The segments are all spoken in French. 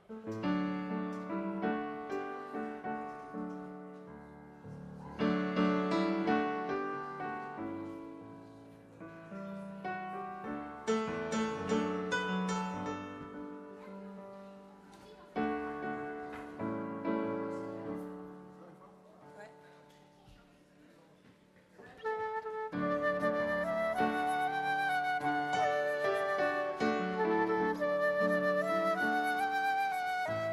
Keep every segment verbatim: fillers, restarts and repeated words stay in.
Ouais.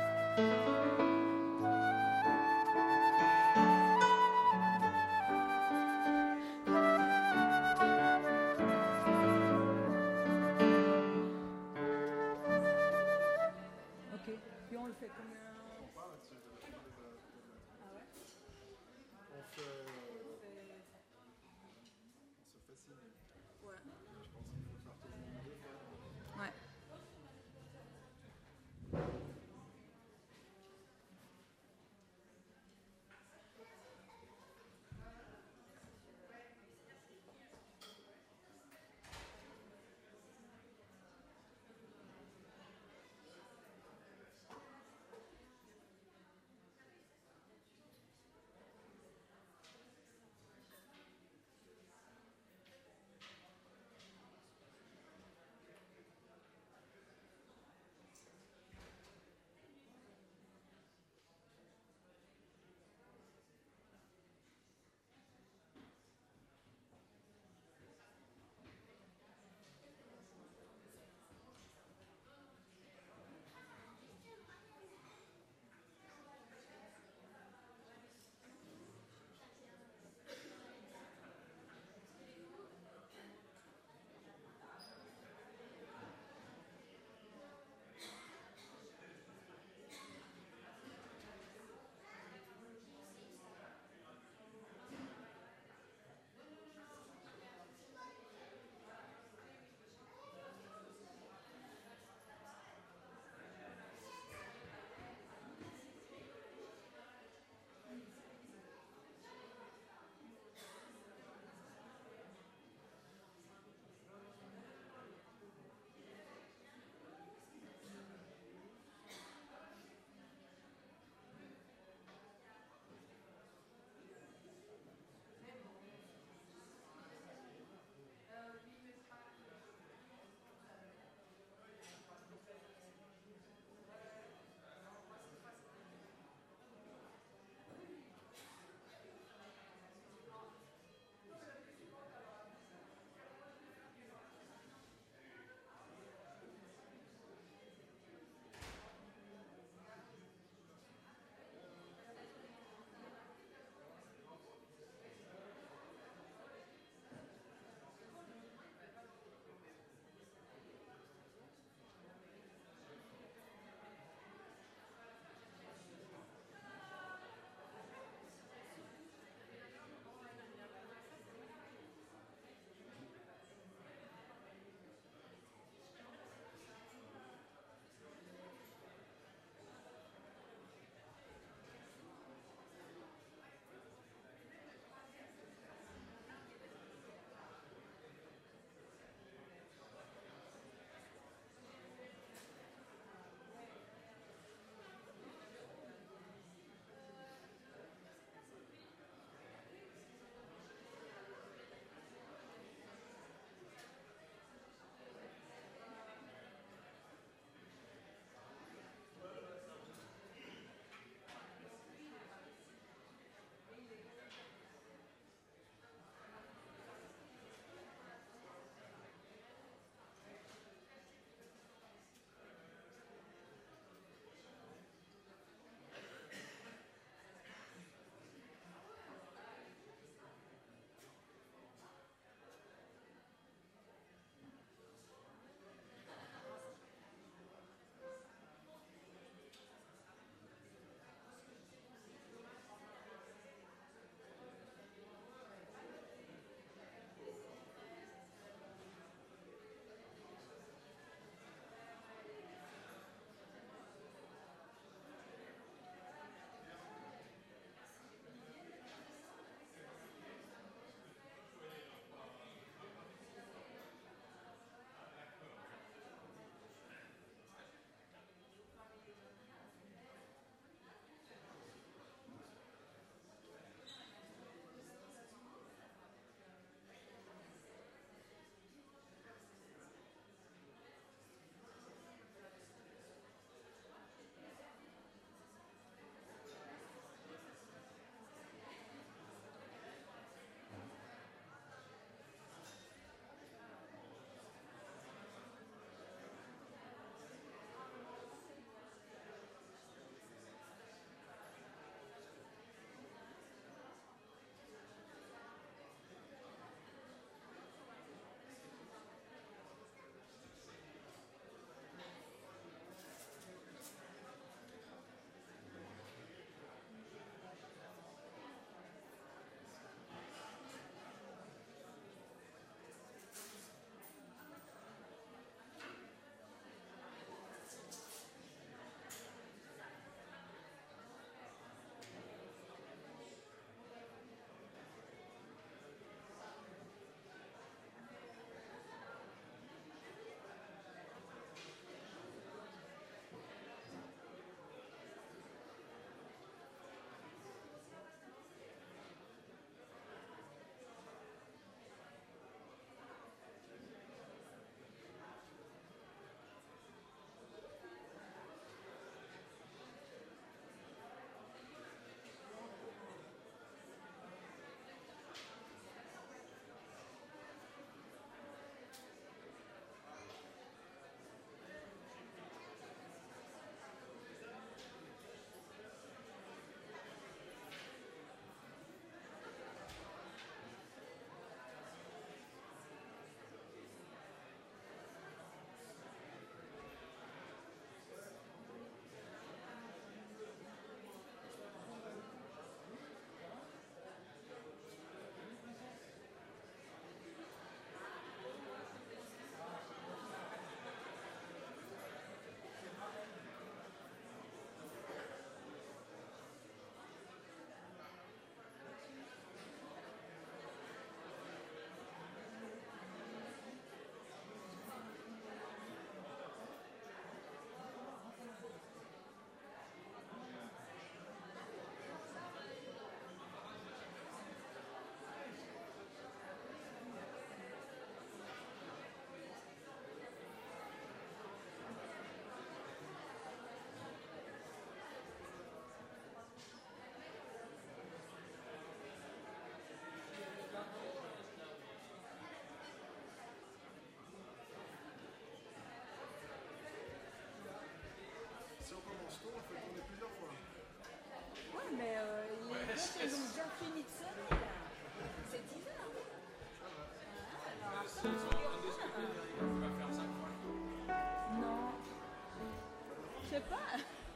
Ouais, mais euh, les Ouais, autres, c'est- ils ont déjà fini de sonner, là. C'est dix heures. Ouais, alors après, on se dit, non. Je sais pas.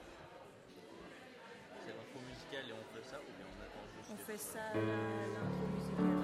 C'est l'intro musicale et on fait ça ou bien on attend juste On les- fait ça, la- l'intro musicale.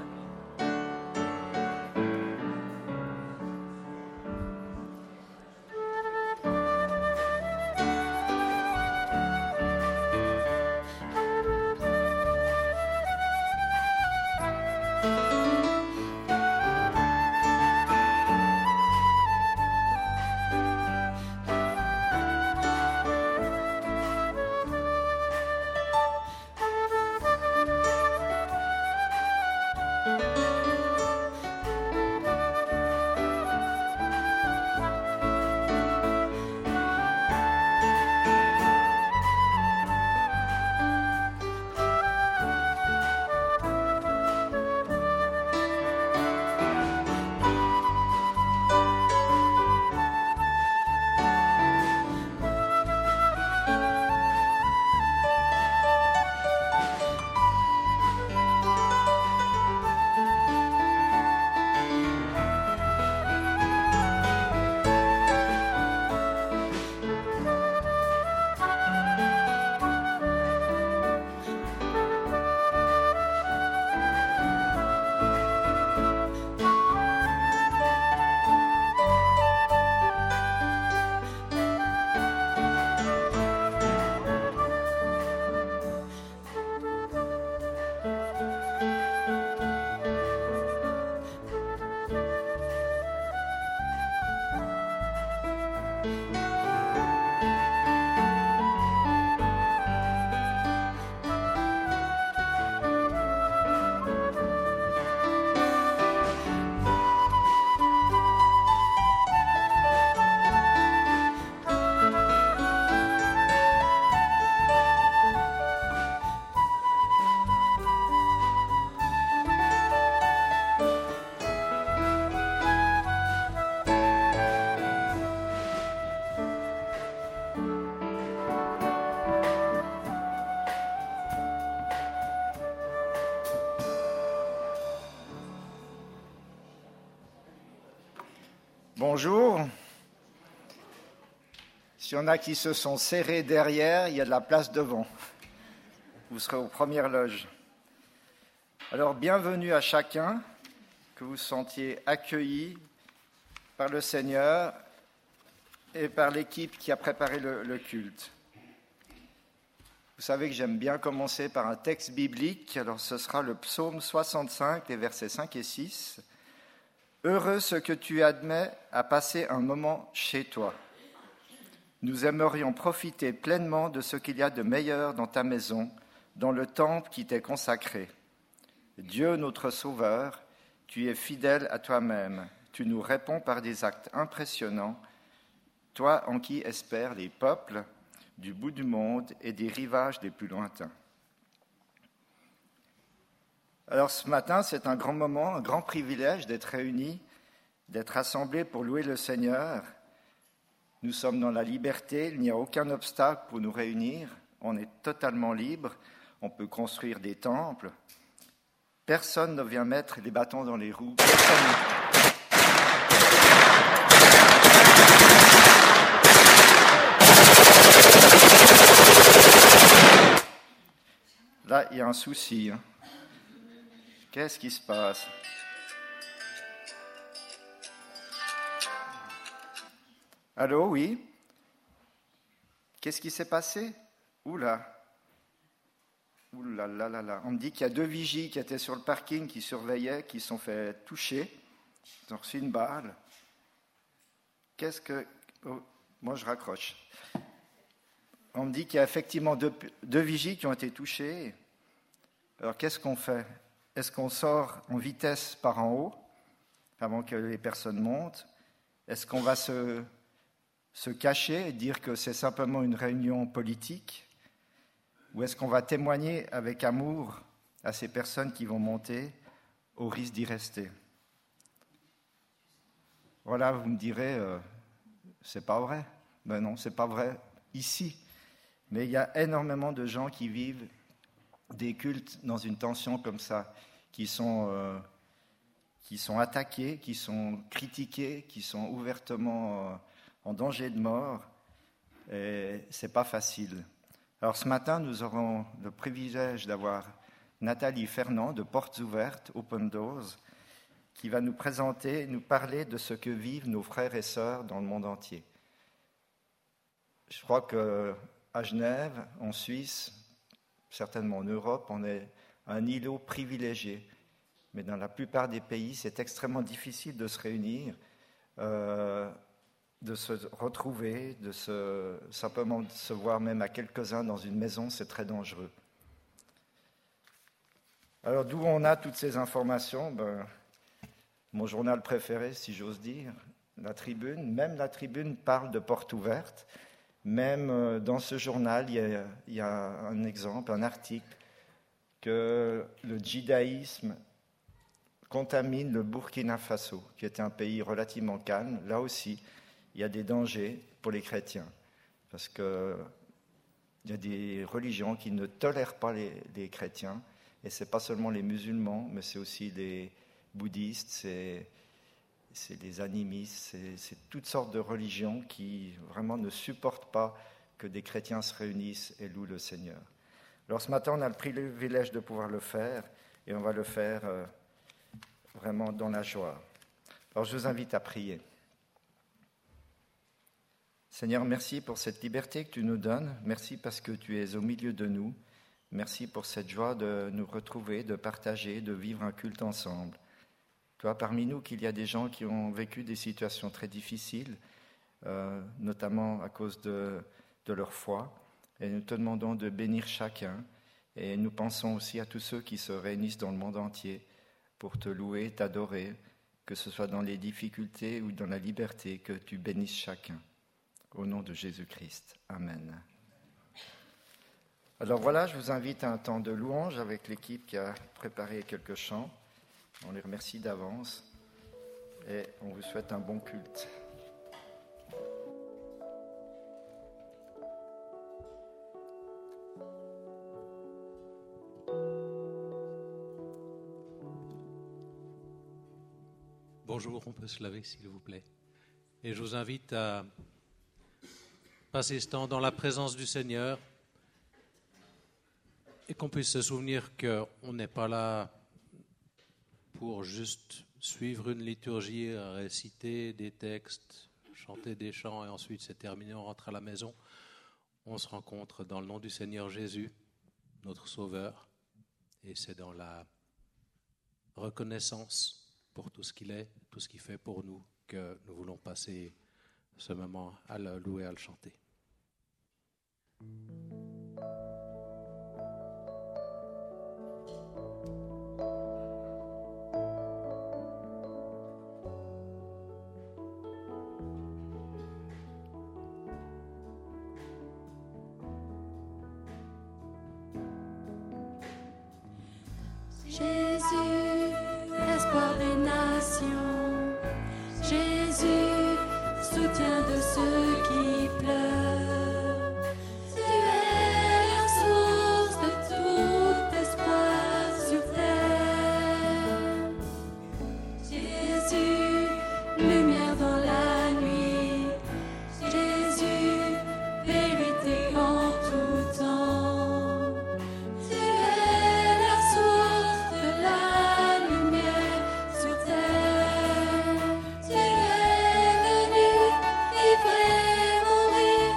Bonjour. S'il y en a qui se sont serrés derrière, il y a de la place devant. Vous serez aux premières loges. Alors, bienvenue à chacun, que vous vous sentiez accueillis par le Seigneur et par l'équipe qui a préparé le, le culte. Vous savez que j'aime bien commencer par un texte biblique, alors ce sera le psaume soixante-cinq, les versets cinq et six. Heureux ceux que tu admets à passer un moment chez toi. Nous aimerions profiter pleinement de ce qu'il y a de meilleur dans ta maison, dans le temple qui t'est consacré. Dieu notre Sauveur, tu es fidèle à toi-même. Tu nous réponds par des actes impressionnants, toi en qui espèrent les peuples du bout du monde et des rivages les plus lointains. Alors ce matin, c'est un grand moment, un grand privilège d'être réunis, d'être rassemblés pour louer le Seigneur. Nous sommes dans la liberté, il n'y a aucun obstacle pour nous réunir, on est totalement libre, on peut construire des temples. Personne ne vient mettre les bâtons dans les roues. Personne. Là, il y a un souci. Hein. Qu'est-ce qui se passe ? Allô, oui ? Qu'est-ce qui s'est passé ? Oula. Oula là là là. On me dit qu'il y a deux vigies qui étaient sur le parking, qui surveillaient, qui se sont fait toucher. Ils ont reçu une balle. Qu'est-ce que... Oh, moi, je raccroche. On me dit qu'il y a effectivement deux, deux vigies qui ont été touchées. Alors, qu'est-ce qu'on fait ? Est-ce qu'on sort en vitesse par en haut, avant que les personnes montent ? Est-ce qu'on va se, se cacher et dire que c'est simplement une réunion politique ? Ou est-ce qu'on va témoigner avec amour à ces personnes qui vont monter, au risque d'y rester ? Voilà, vous me direz, euh, c'est pas vrai. Ben non, c'est pas vrai ici. Mais il y a énormément de gens qui vivent des cultes dans une tension comme ça, qui sont, euh, qui sont attaqués, qui sont critiqués, qui sont ouvertement euh, en danger de mort. Et ce n'est pas facile. Alors ce matin, nous aurons le privilège d'avoir Nathalie Fernand de Portes Ouvertes, Open Doors, qui va nous présenter, nous parler de ce que vivent nos frères et sœurs dans le monde entier. Je crois qu'à Genève, en Suisse, certainement en Europe, on est un îlot privilégié. Mais dans la plupart des pays, c'est extrêmement difficile de se réunir, euh, de se retrouver, de se, simplement de se voir même à quelques-uns dans une maison, c'est très dangereux. Alors d'où on a toutes ces informations? Ben, mon journal préféré, si j'ose dire, la Tribune. Même la Tribune parle de Portes Ouvertes. Même dans ce journal, il y a, il y a un exemple, un article, que le djihadisme contamine le Burkina Faso, qui est un pays relativement calme. Là aussi, il y a des dangers pour les chrétiens, parce qu'il y a des religions qui ne tolèrent pas les, les chrétiens, et ce n'est pas seulement les musulmans, mais c'est aussi les bouddhistes, c'est, c'est les animistes, c'est, c'est toutes sortes de religions qui vraiment ne supportent pas que des chrétiens se réunissent et louent le Seigneur. Alors ce matin, on a le privilège de pouvoir le faire, et on va le faire euh, vraiment dans la joie. Alors je vous invite à prier. Seigneur, merci pour cette liberté que tu nous donnes. Merci parce que tu es au milieu de nous. Merci pour cette joie de nous retrouver, de partager, de vivre un culte ensemble. Tu vois, parmi nous, qu'il y a des gens qui ont vécu des situations très difficiles, euh, notamment à cause de, de leur foi. Et nous te demandons de bénir chacun. Et nous pensons aussi à tous ceux qui se réunissent dans le monde entier pour te louer, t'adorer, que ce soit dans les difficultés ou dans la liberté, que tu bénisses chacun. Au nom de Jésus-Christ. Amen. Alors voilà, je vous invite à un temps de louange avec l'équipe qui a préparé quelques chants. On les remercie d'avance et on vous souhaite un bon culte. Bonjour, on peut se lever s'il vous plaît. Et je vous invite à passer ce temps dans la présence du Seigneur et qu'on puisse se souvenir qu'on n'est pas là pour juste suivre une liturgie, réciter des textes, chanter des chants et ensuite c'est terminé, on rentre à la maison. On se rencontre dans le nom du Seigneur Jésus, notre Sauveur, et c'est dans la reconnaissance pour tout ce qu'il est, tout ce qu'il fait pour nous, que nous voulons passer ce moment à le louer, à le chanter. Jésus, espoir des nations, Jésus, soutien de ceux qui pleurent. Tu es la source de tout espoir sur terre. Jésus, lumière dans la nuit, Jésus, vérité en tout temps. Tu es la source de la lumière sur terre. Tu es venu vivre et mourir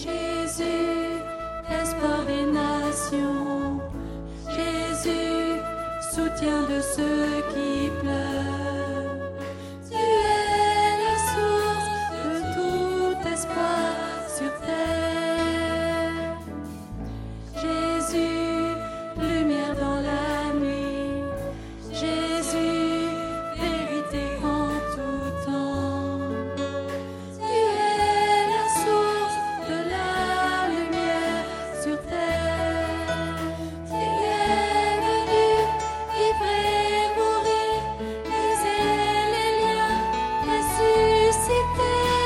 Jésus, espoir des nations, Jésus, soutien de ceux qui pleurent. Tu es la source de tout espoir sur terre. Jésus, lumière dans la nuit, Jésus, vérité en tout temps. Tu es la source de la lumière sur terre. Tu es venu vivre et mourir, briser les liens, ressusciter.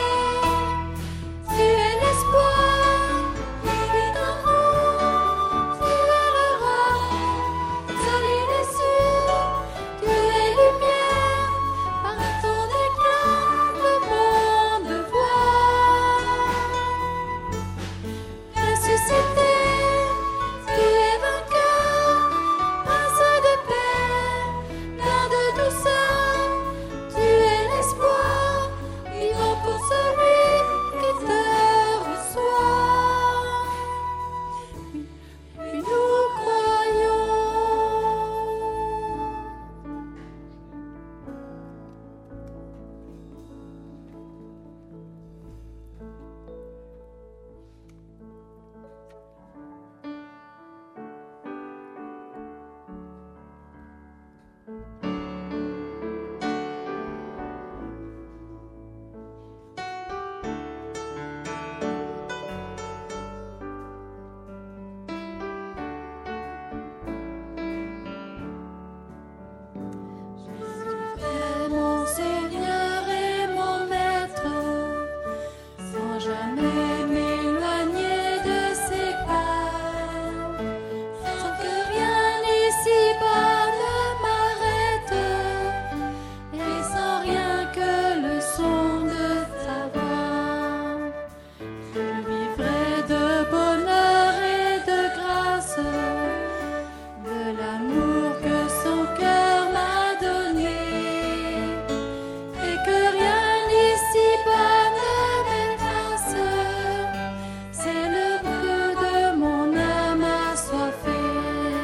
Tu es l'espoir qui vit en nous. Tu es le roi, solide et sûr. Tu es lumière, par ton éclat, le monde voit. Ressuscité, tu es vainqueur, prince de paix, plein de douceur. Tu es l'espoir, vivant pour celui qui te reçoit. Oui, oui, nous croyons. Est mon Seigneur et mon Maître, sans jamais m'éloigner de ses pas, sans que rien ici-bas ne m'arrête, et sans rien que le son de ta voix. Je vivrai de bonheur et de grâce, de l'amour que son cœur m'a donné, et que rien ici-bas ne m'efface. C'est le feu de mon âme assoiffée.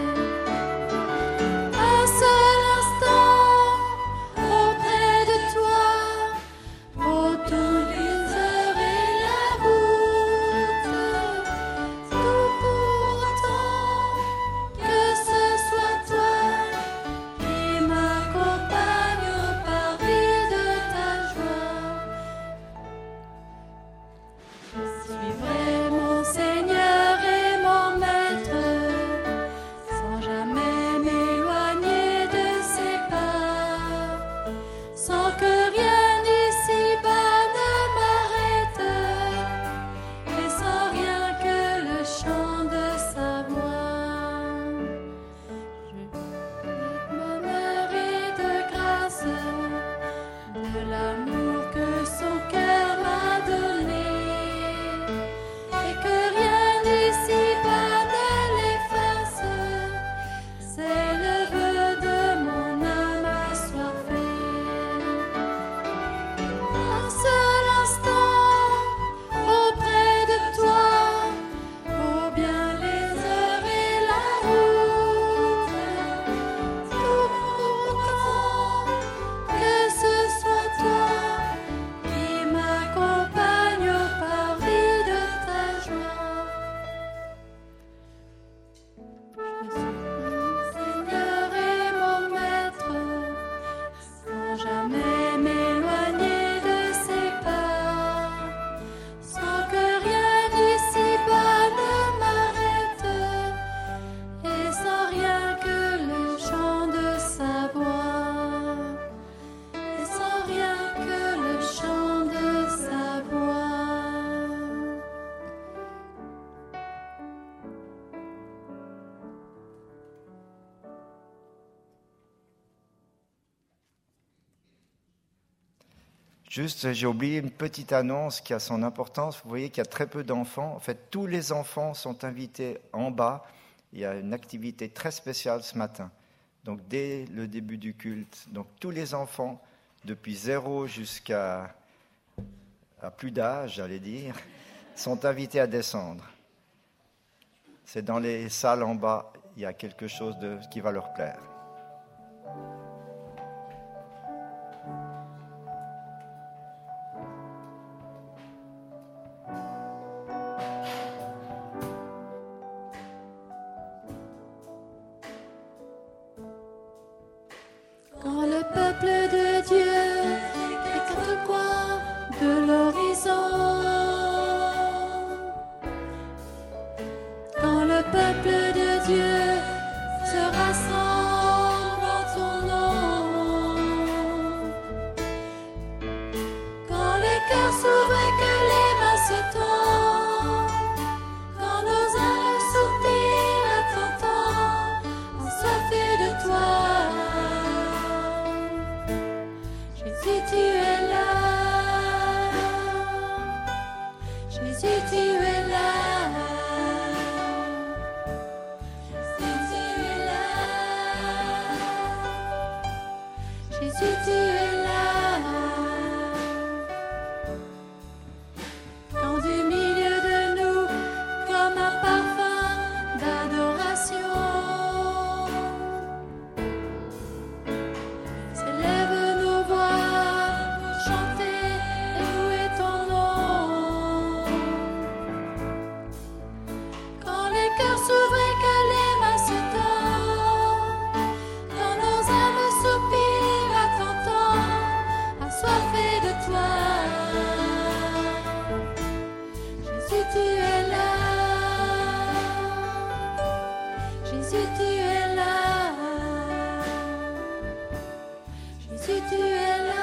Un seul instant auprès de toi, pour toutes les heures et la route, tout pour autant que ce soit toi qui m'accompagne au parvis de ta joie. Je suivrai mon Seigneur et mon Maître, sans jamais m'éloigner de ses pas, sans que rien ici-bas ne m'arrête, et sans rien que le chant de sa voix. Je de bonheur et de grâce, de l'amour que son cœur m'a donné, et que rien ici-bas ne l'efface. C'est le vœu de mon âme assoiffée. Un seul instant auprès de toi, oh bien les heures et la route, tout pour autant que ce soit toi qui m'accompagne au parvis de ta joie. Je suis mon Seigneur et mon Maître, sans jamais m'éloigner de ses pas, sans que rien ici-bas ne m'arrête, et sans rien que le chant de sa voix, et sans rien que le chant de sa voix. Juste, j'ai oublié une petite annonce qui a son importance. Vous voyez qu'il y a très peu d'enfants. En fait, tous les enfants sont invités en bas. Il y a une activité très spéciale ce matin. Donc, dès le début du culte, donc tous les enfants, depuis zéro jusqu'à à plus d'âge, j'allais dire, sont invités à descendre. C'est dans les salles en bas, il y a quelque chose de, qui va leur plaire. Quand le peuple de Dieu est quatre coins de l'horizon, quand le peuple de Dieu se rassemble en ton nom, quand les cœurs s'ouvrent et que les mains se tendent, quand nos âmes soupirent à t'entendre, assoiffés de toi. Jésus, tu es là. Jésus, tu es là. Jésus, tu es là. Jésus, tu es là. Quand du milieu de nous, comme un parfum d'adoration, s'élèvent nos voix pour chanter et louer ton nom. Quand les cœurs s'ouvrent et que les mains se tendent, quand nos âmes soupirent à t'entendre, assoiffés de toi. Jésus, tu es là. Jésus, tu es là. Jésus, tu es là.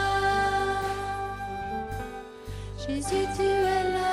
Jésus, tu es là.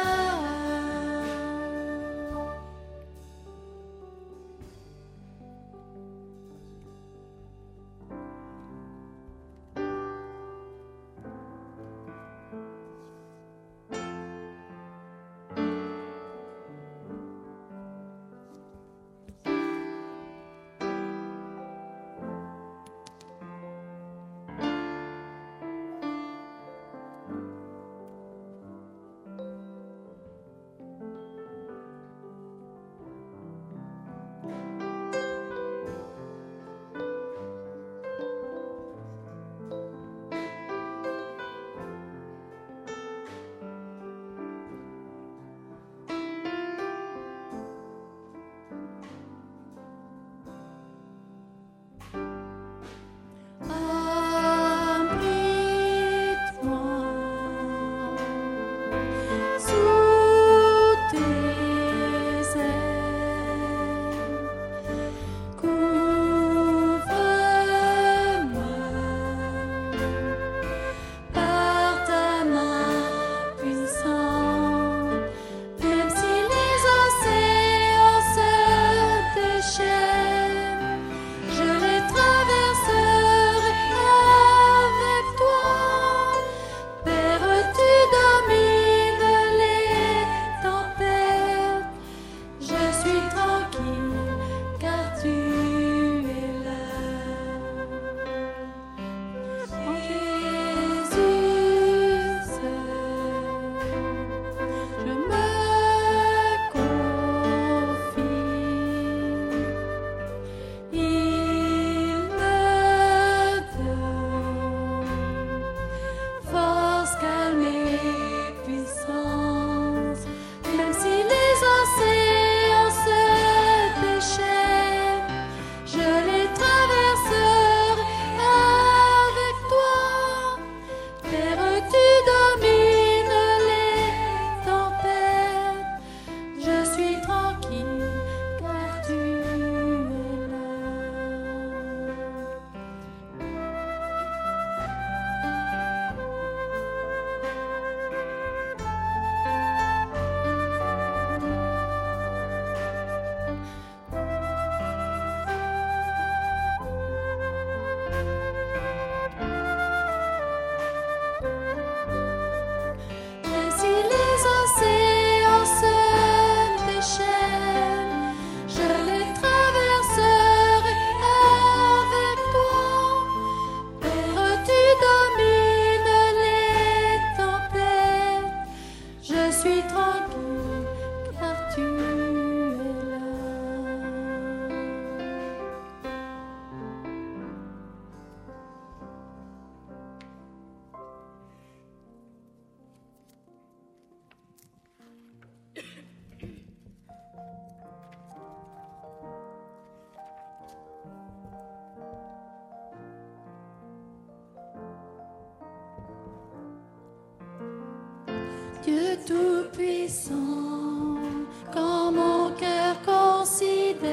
Dieu Tout-Puissant, quand mon cœur considère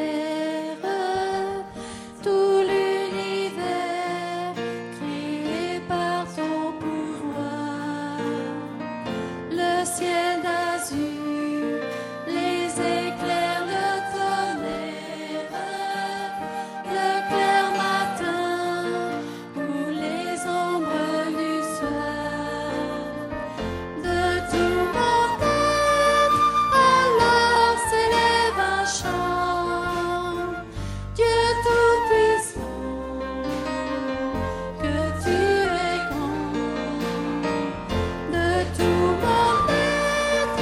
tout l'univers créé par ton pouvoir, le ciel d'azur, les éclairs, le tonnerre, le clair matin ou les ombres du soir, de tout mon être, alors s'élève un chant. Dieu Tout-Puissant, que tu es grand, de tout mon être,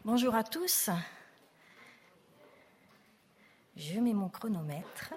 Bonjour à tous. Je mets mon chronomètre.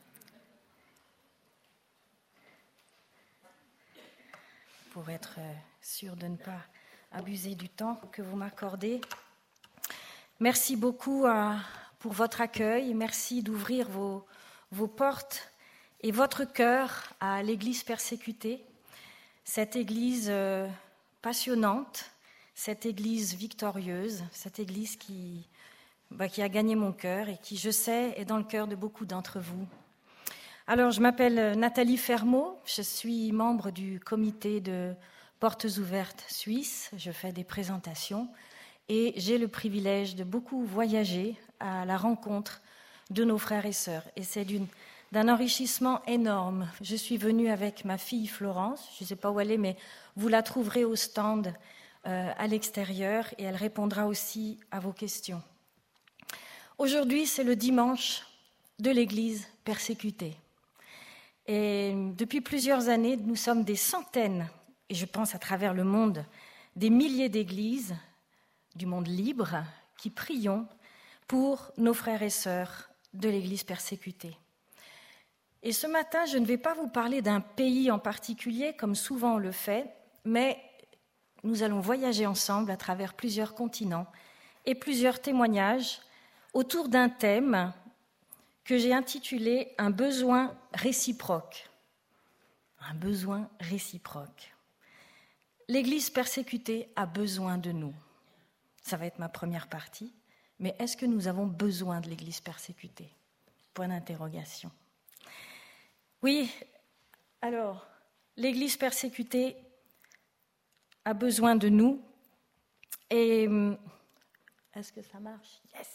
Pour être sûr de ne pas abuser du temps que vous m'accordez. Merci beaucoup à, pour votre accueil. Merci d'ouvrir vos, vos portes et votre cœur à l'Église persécutée. Cette Église euh, passionnante, cette Église victorieuse, cette Église qui, bah, qui a gagné mon cœur et qui, je sais, est dans le cœur de beaucoup d'entre vous. Alors, je m'appelle Nathalie Fermot, je suis membre du comité de Portes Ouvertes Suisse, je fais des présentations et j'ai le privilège de beaucoup voyager à la rencontre de nos frères et sœurs. Et c'est d'une, d'un enrichissement énorme. Je suis venue avec ma fille Florence, je ne sais pas où elle est, mais vous la trouverez au stand euh, à l'extérieur et elle répondra aussi à vos questions. Aujourd'hui, c'est le dimanche de l'Église persécutée. Et depuis plusieurs années, nous sommes des centaines, et je pense à travers le monde, des milliers d'églises du monde libre qui prions pour nos frères et sœurs de l'Église persécutée. Et ce matin, je ne vais pas vous parler d'un pays en particulier, comme souvent on le fait, mais nous allons voyager ensemble à travers plusieurs continents et plusieurs témoignages autour d'un thème que j'ai intitulé « Un besoin réciproque ». Un besoin réciproque. L'Église persécutée a besoin de nous. Ça va être ma première partie. Mais est-ce que nous avons besoin de l'Église persécutée ? Point d'interrogation. Oui, alors, l'Église persécutée a besoin de nous. Et est-ce que ça marche ? Yes.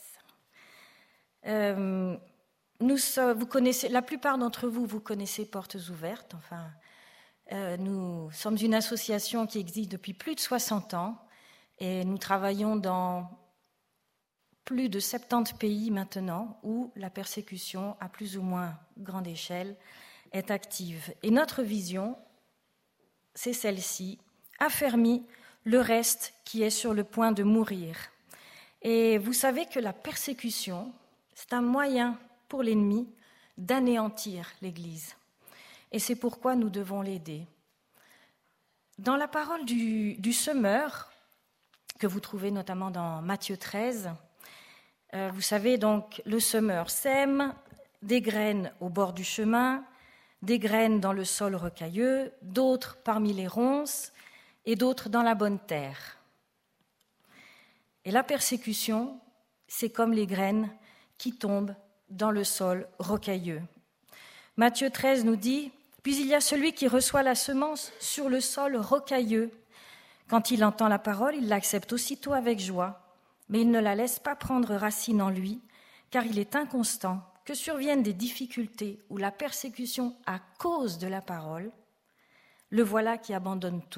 Euh, Nous, vous connaissez, la plupart d'entre vous, vous connaissez Portes Ouvertes. Enfin, euh, nous sommes une association qui existe depuis plus de soixante ans et nous travaillons dans plus de soixante-dix pays maintenant où la persécution, à plus ou moins grande échelle, est active. Et notre vision, c'est celle-ci, affermir le reste qui est sur le point de mourir. Et vous savez que la persécution, c'est un moyen pour l'ennemi d'anéantir l'Église. Et c'est pourquoi nous devons l'aider. Dans la parole du, du semeur, que vous trouvez notamment dans Matthieu treize, euh, vous savez donc, le semeur sème des graines au bord du chemin, des graines dans le sol rocailleux, d'autres parmi les ronces et d'autres dans la bonne terre. Et la persécution, c'est comme les graines qui tombent dans le sol rocailleux. Matthieu treize nous dit « Puis il y a celui qui reçoit la semence sur le sol rocailleux. Quand il entend la parole, il l'accepte aussitôt avec joie, mais il ne la laisse pas prendre racine en lui, car il est inconstant, que surviennent des difficultés ou la persécution à cause de la parole, le voilà qui abandonne tout. »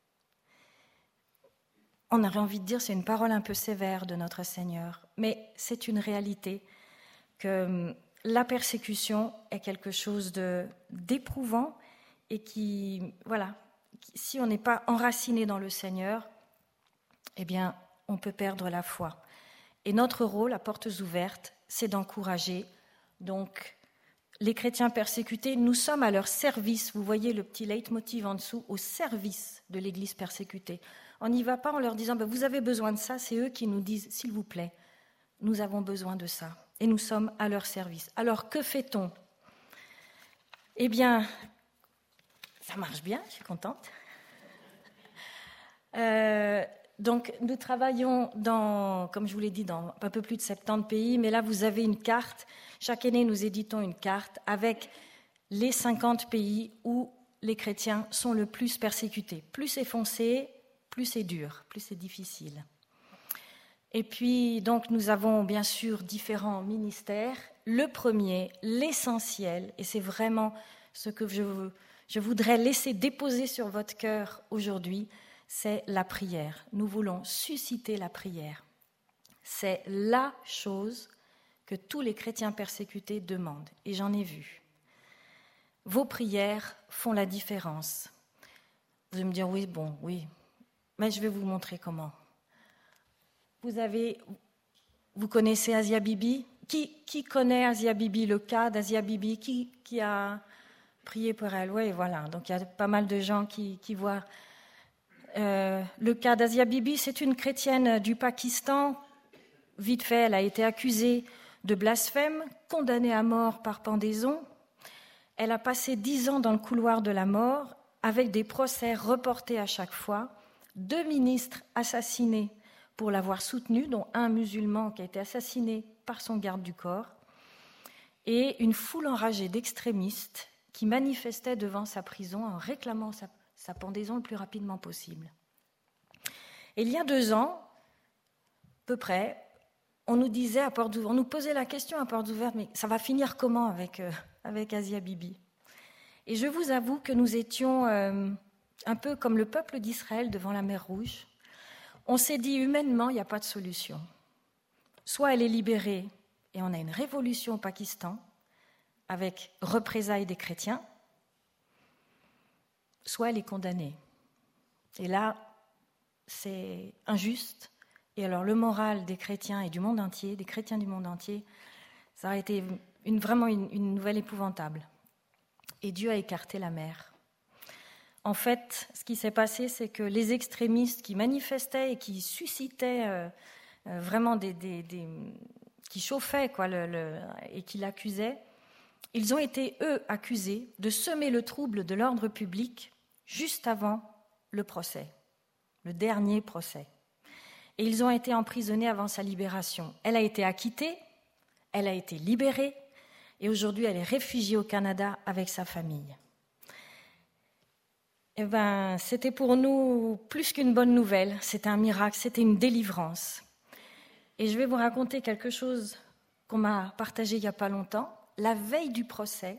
On aurait envie de dire c'est une parole un peu sévère de notre Seigneur, mais c'est une réalité que la persécution est quelque chose de, d'éprouvant et qui, voilà, si on n'est pas enraciné dans le Seigneur, eh bien, on peut perdre la foi. Et notre rôle, à Portes Ouvertes, c'est d'encourager. Donc, les chrétiens persécutés, nous sommes à leur service. Vous voyez le petit leitmotiv en dessous, au service de l'Église persécutée. On n'y va pas en leur disant ben, « vous avez besoin de ça », c'est eux qui nous disent « s'il vous plaît, nous avons besoin de ça ». Et nous sommes à leur service. Alors, que fait-on ? Eh bien, ça marche bien, je suis contente. Euh, donc, nous travaillons dans, comme je vous l'ai dit, dans un peu plus de soixante-dix pays, mais là, vous avez une carte. Chaque année, nous éditons une carte avec les cinquante pays où les chrétiens sont le plus persécutés. Plus c'est foncé, plus c'est dur, plus c'est difficile. Et puis, donc, nous avons bien sûr différents ministères. Le premier, l'essentiel, et c'est vraiment ce que je, je voudrais laisser déposer sur votre cœur aujourd'hui, c'est la prière. Nous voulons susciter la prière. C'est la chose que tous les chrétiens persécutés demandent, et j'en ai vu. Vos prières font la différence. Vous allez me dire, oui, bon, oui, mais je vais vous montrer comment. vous avez, vous connaissez Asia Bibi? Qui, qui connaît Asia Bibi, le cas d'Asia Bibi? Qui, qui a prié pour elle? Oui, voilà. Donc il y a pas mal de gens qui, qui voient euh, le cas d'Asia Bibi. C'est une chrétienne du Pakistan. Vite fait, elle a été accusée de blasphème, condamnée à mort par pendaison. Elle a passé dix ans dans le couloir de la mort, avec des procès reportés à chaque fois, deux ministres assassinés pour l'avoir soutenue, dont un musulman qui a été assassiné par son garde du corps, et une foule enragée d'extrémistes qui manifestaient devant sa prison en réclamant sa, sa pendaison le plus rapidement possible. Et il y a deux ans, à peu près, on nous disait à porte ouverte, on nous posait la question à porte ouverte, mais ça va finir comment avec, euh, avec Asia Bibi? Et je vous avoue que nous étions euh, un peu comme le peuple d'Israël devant la mer Rouge. On s'est dit, humainement, il n'y a pas de solution. Soit elle est libérée et on a une révolution au Pakistan avec représailles des chrétiens, soit elle est condamnée. Et là, c'est injuste. Et alors le moral des chrétiens et du monde entier, des chrétiens du monde entier, ça a été une, vraiment une, une nouvelle épouvantable. Et Dieu a écarté la mer. En fait, ce qui s'est passé, c'est que les extrémistes qui manifestaient et qui suscitaient euh, euh, vraiment des, des, des... qui chauffaient quoi, le, le, et qui l'accusaient, ils ont été, eux, accusés de semer le trouble de l'ordre public juste avant le procès, le dernier procès. Et ils ont été emprisonnés avant sa libération. Elle a été acquittée, elle a été libérée, et aujourd'hui elle est réfugiée au Canada avec sa famille. Eh ben, c'était pour nous plus qu'une bonne nouvelle, c'était un miracle, c'était une délivrance. Et je vais vous raconter quelque chose qu'on m'a partagé il n'y a pas longtemps. La veille du procès,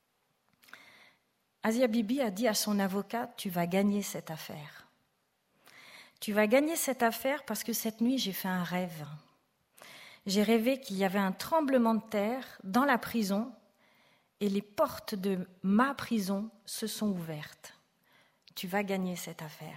Asia Bibi a dit à son avocat « Tu vas gagner cette affaire. Tu vas gagner cette affaire parce que cette nuit, j'ai fait un rêve. J'ai rêvé qu'il y avait un tremblement de terre dans la prison et les portes de ma prison se sont ouvertes. Tu vas gagner cette affaire. »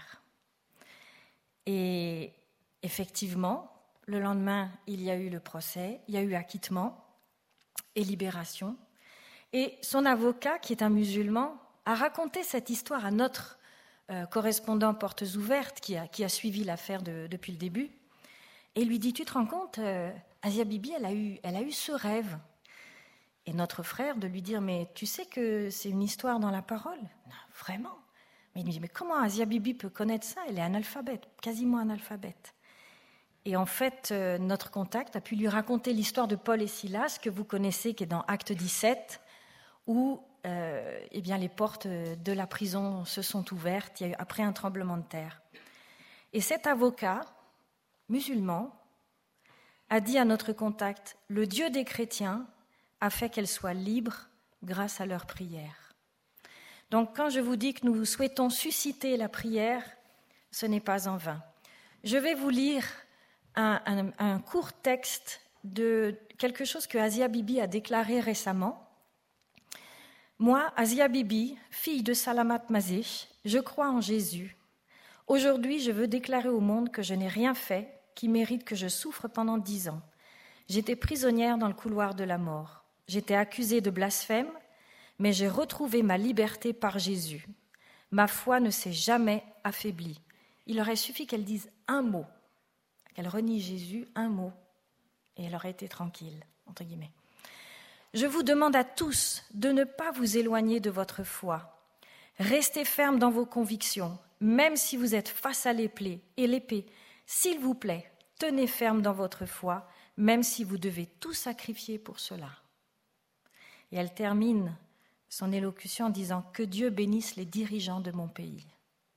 Et effectivement, le lendemain, il y a eu le procès, il y a eu acquittement et libération. Et son avocat, qui est un musulman, a raconté cette histoire à notre euh, correspondant Portes Ouvertes, qui a, qui a suivi l'affaire de, depuis le début, et lui dit, tu te rends compte, euh, Asia Bibi, elle a, eu, elle a eu ce rêve. Et notre frère de lui dire, mais tu sais que c'est une histoire dans la parole? Non, vraiment? Mais il lui dit, mais comment Asia Bibi peut connaître ça? Elle est analphabète, quasiment analphabète. Et en fait, euh, notre contact a pu lui raconter l'histoire de Paul et Silas, que vous connaissez, qui est dans Acte dix-sept, où euh, eh bien, les portes de la prison se sont ouvertes il y a eu, après un tremblement de terre. Et cet avocat musulman a dit à notre contact, « Le Dieu des chrétiens a fait qu'elle soit libre grâce à leur prière. » Donc, quand je vous dis que nous souhaitons susciter la prière, ce n'est pas en vain. Je vais vous lire un, un, un court texte de quelque chose que Asia Bibi a déclaré récemment. « Moi, Asia Bibi, fille de Salamat Masih, je crois en Jésus. Aujourd'hui, je veux déclarer au monde que je n'ai rien fait qui mérite que je souffre pendant dix ans. J'étais prisonnière dans le couloir de la mort. J'étais accusée de blasphème, mais j'ai retrouvé ma liberté par Jésus. Ma foi ne s'est jamais affaiblie. Il aurait suffi qu'elle dise un mot, qu'elle renie Jésus, un mot, et elle aurait été tranquille, entre guillemets. Je vous demande à tous de ne pas vous éloigner de votre foi. Restez fermes dans vos convictions, même si vous êtes face à l'épée, et l'épée. S'il vous plaît, tenez ferme dans votre foi, même si vous devez tout sacrifier pour cela. » Et elle termine son élocution en disant « Que Dieu bénisse les dirigeants de mon pays. »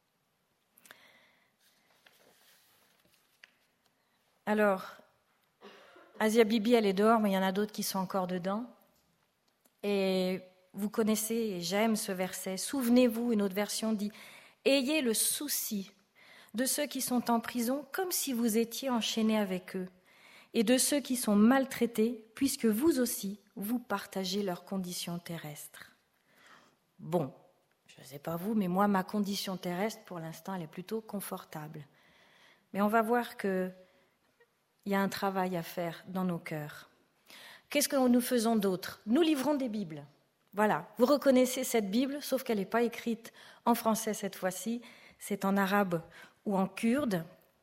Alors, Asia Bibi, elle est dehors, mais il y en a d'autres qui sont encore dedans. Et vous connaissez, et j'aime ce verset, « Souvenez-vous », une autre version dit « Ayez le souci de ceux qui sont en prison comme si vous étiez enchaînés avec eux, et de ceux qui sont maltraités, puisque vous aussi, vous partagez leurs conditions terrestres. » Bon, je ne sais pas vous, mais moi, ma condition terrestre, pour l'instant, elle est plutôt confortable. Mais on va voir que il y a un travail à faire dans nos cœurs. Qu'est-ce que nous faisons d'autre? Nous livrons des Bibles. Voilà, vous reconnaissez cette Bible, sauf qu'elle n'est pas écrite en français cette fois-ci, c'est en arabe ou en kurde.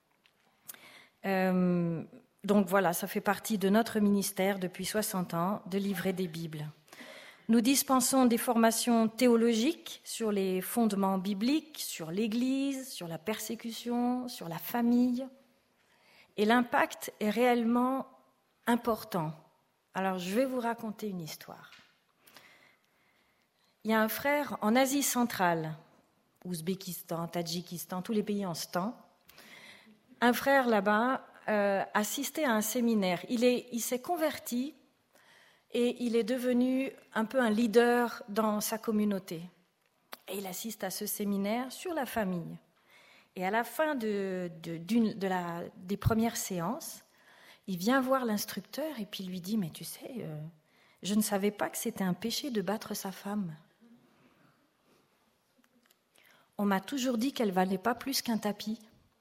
Euh, donc voilà, ça fait partie de notre ministère depuis soixante ans, de livrer des Bibles. Nous dispensons des formations théologiques sur les fondements bibliques, sur l'Église, sur la persécution, sur la famille. Et l'impact est réellement important. Alors, je vais vous raconter une histoire. Il y a un frère en Asie centrale, Ouzbékistan, Tadjikistan, tous les pays en ce temps. Un frère là-bas euh, assistait à un séminaire. Il, est, il s'est converti et il est devenu un peu un leader dans sa communauté. Et il assiste à ce séminaire sur la famille. Et à la fin de, de, d'une, de la, des premières séances, il vient voir l'instructeur et puis lui dit « Mais tu sais, euh, je ne savais pas que c'était un péché de battre sa femme. On m'a toujours dit qu'elle ne valait pas plus qu'un tapis. »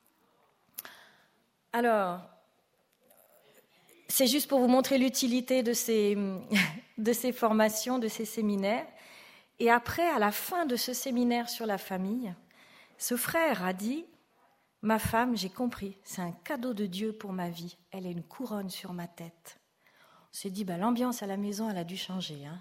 Alors, c'est juste pour vous montrer l'utilité de ces, de ces formations, de ces séminaires. Et après, à la fin de ce séminaire sur la famille, ce frère a dit « Ma femme, j'ai compris, c'est un cadeau de Dieu pour ma vie. Elle a une couronne sur ma tête. » On s'est dit bah, « L'ambiance à la maison, elle a dû changer. Hein. »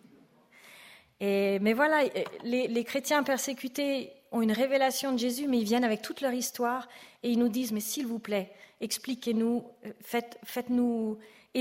Et, mais voilà, les, les chrétiens persécutés ont une révélation de Jésus, mais ils viennent avec toute leur histoire et ils nous disent « Mais s'il vous plaît, expliquez-nous, faites, faites-nous, aidez-nous. »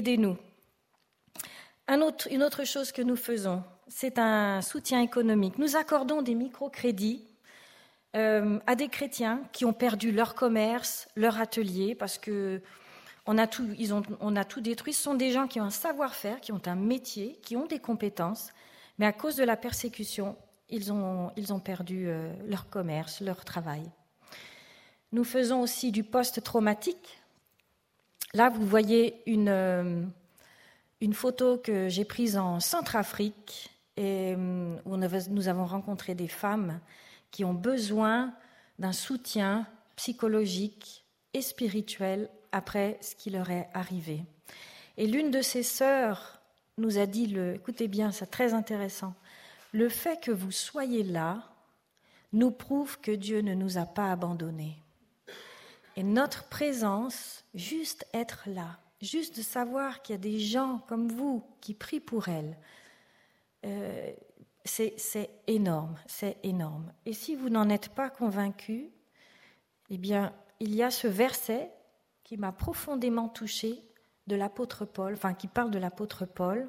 Un autre, une autre chose que nous faisons, c'est un soutien économique. Nous accordons des microcrédits euh, à des chrétiens qui ont perdu leur commerce, leur atelier, parce que on a tout, ils ont, on a tout détruit. Ce sont des gens qui ont un savoir-faire, qui ont un métier, qui ont des compétences, mais à cause de la persécution, ils ont, ils ont perdu euh, leur commerce, leur travail. Nous faisons aussi du post-traumatique. Là, vous voyez une, euh, une photo que j'ai prise en Centrafrique et euh, où nous avons rencontré des femmes qui ont besoin d'un soutien psychologique et spirituel après ce qui leur est arrivé. Et l'une de ces sœurs nous a dit, le, écoutez bien, c'est très intéressant, le fait que vous soyez là nous prouve que Dieu ne nous a pas abandonnés. Et notre présence, juste être là, juste de savoir qu'il y a des gens comme vous qui prient pour elle, euh, c'est, c'est énorme, c'est énorme. Et si vous n'en êtes pas convaincus, eh bien, il y a ce verset qui m'a profondément touchée de l'apôtre Paul, enfin qui parle de l'apôtre Paul.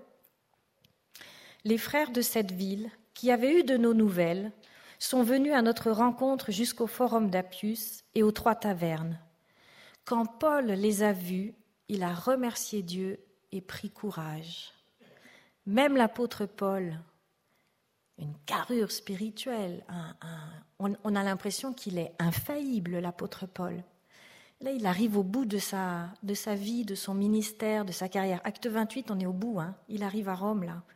Les frères de cette ville, qui avaient eu de nos nouvelles, sont venus à notre rencontre jusqu'au forum d'Appius et aux trois tavernes. Quand Paul les a vus, il a remercié Dieu et pris courage. Même l'apôtre Paul, une carrure spirituelle, un, un, on, on a l'impression qu'il est infaillible, l'apôtre Paul. Là, il arrive au bout de sa, de sa vie, de son ministère, de sa carrière. Acte vingt-huit, on est au bout, hein. Il arrive à Rome, là.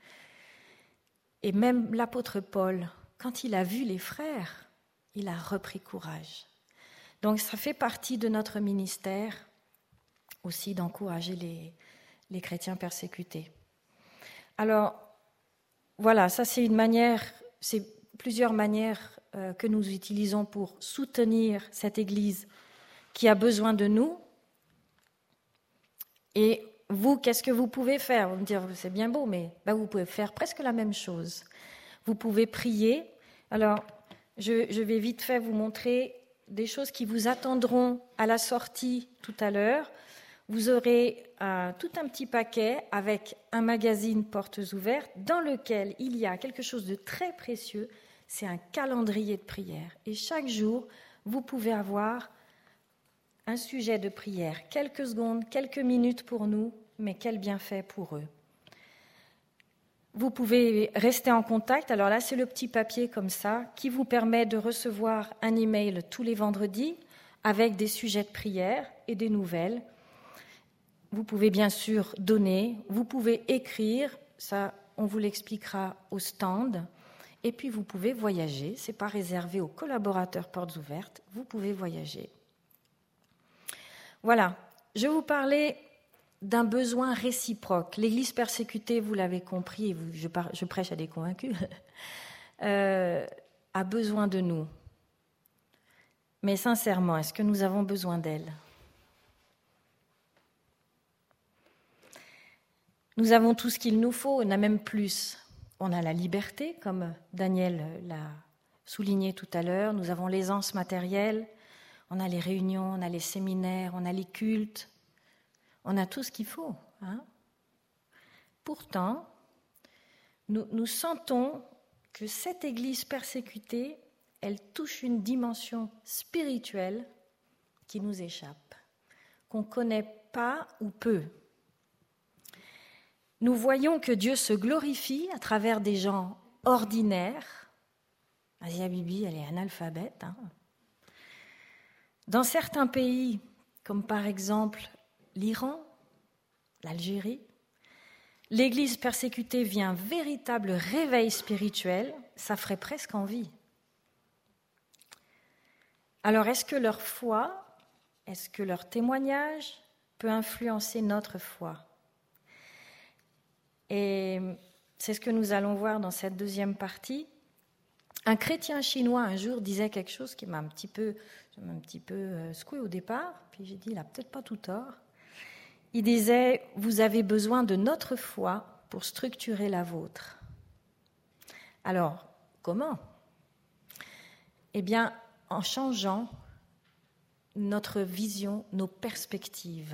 Et même l'apôtre Paul, quand il a vu les frères, il a repris courage. Donc, ça fait partie de notre ministère aussi d'encourager les, les chrétiens persécutés. Alors, voilà, ça c'est une manière, c'est plusieurs manières euh, que nous utilisons pour soutenir cette Église qui a besoin de nous. Et vous, qu'est-ce que vous pouvez faire? Vous me dire, c'est bien beau, mais ben, vous pouvez faire presque la même chose. Vous pouvez prier. Alors, je, je vais vite fait vous montrer des choses qui vous attendront à la sortie tout à l'heure. Vous aurez euh, tout un petit paquet avec un magazine Portes ouvertes dans lequel il y a quelque chose de très précieux, c'est un calendrier de prière. Et chaque jour, vous pouvez avoir un sujet de prière, quelques secondes, quelques minutes pour nous, mais quel bienfait pour eux. Vous pouvez rester en contact. Alors là, c'est le petit papier comme ça qui vous permet de recevoir un email tous les vendredis avec des sujets de prière et des nouvelles. Vous pouvez bien sûr donner, vous pouvez écrire, ça on vous l'expliquera au stand, et puis vous pouvez voyager, ce n'est pas réservé aux collaborateurs Portes ouvertes, vous pouvez voyager. Voilà, je vous parlais d'un besoin réciproque. L'Église persécutée, vous l'avez compris, et vous, je, par, je prêche à des convaincus, euh, a besoin de nous. Mais sincèrement, est-ce que nous avons besoin d'elle ? Nous avons tout ce qu'il nous faut, on a même plus. On a la liberté, comme Daniel l'a souligné tout à l'heure. Nous avons l'aisance matérielle, on a les réunions, on a les séminaires, on a les cultes. On a tout ce qu'il faut. Hein ? Pourtant, nous, nous sentons que cette Église persécutée, elle touche une dimension spirituelle qui nous échappe, qu'on ne connaît pas ou peu. Nous voyons que Dieu se glorifie à travers des gens ordinaires. Asia Bibi, elle est analphabète. Hein. Dans certains pays, comme par exemple l'Iran, l'Algérie, l'Église persécutée vit un véritable réveil spirituel, ça ferait presque envie. Alors, est-ce que leur foi, est-ce que leur témoignage peut influencer notre foi ? Et c'est ce que nous allons voir dans cette deuxième partie. Un chrétien chinois un jour disait quelque chose qui m'a un petit peu, m'a un petit peu secoué au départ, puis j'ai dit, il n'a peut-être pas tout tort. Il disait, vous avez besoin de notre foi pour structurer la vôtre. Alors, comment ? Eh bien, en changeant notre vision, nos perspectives.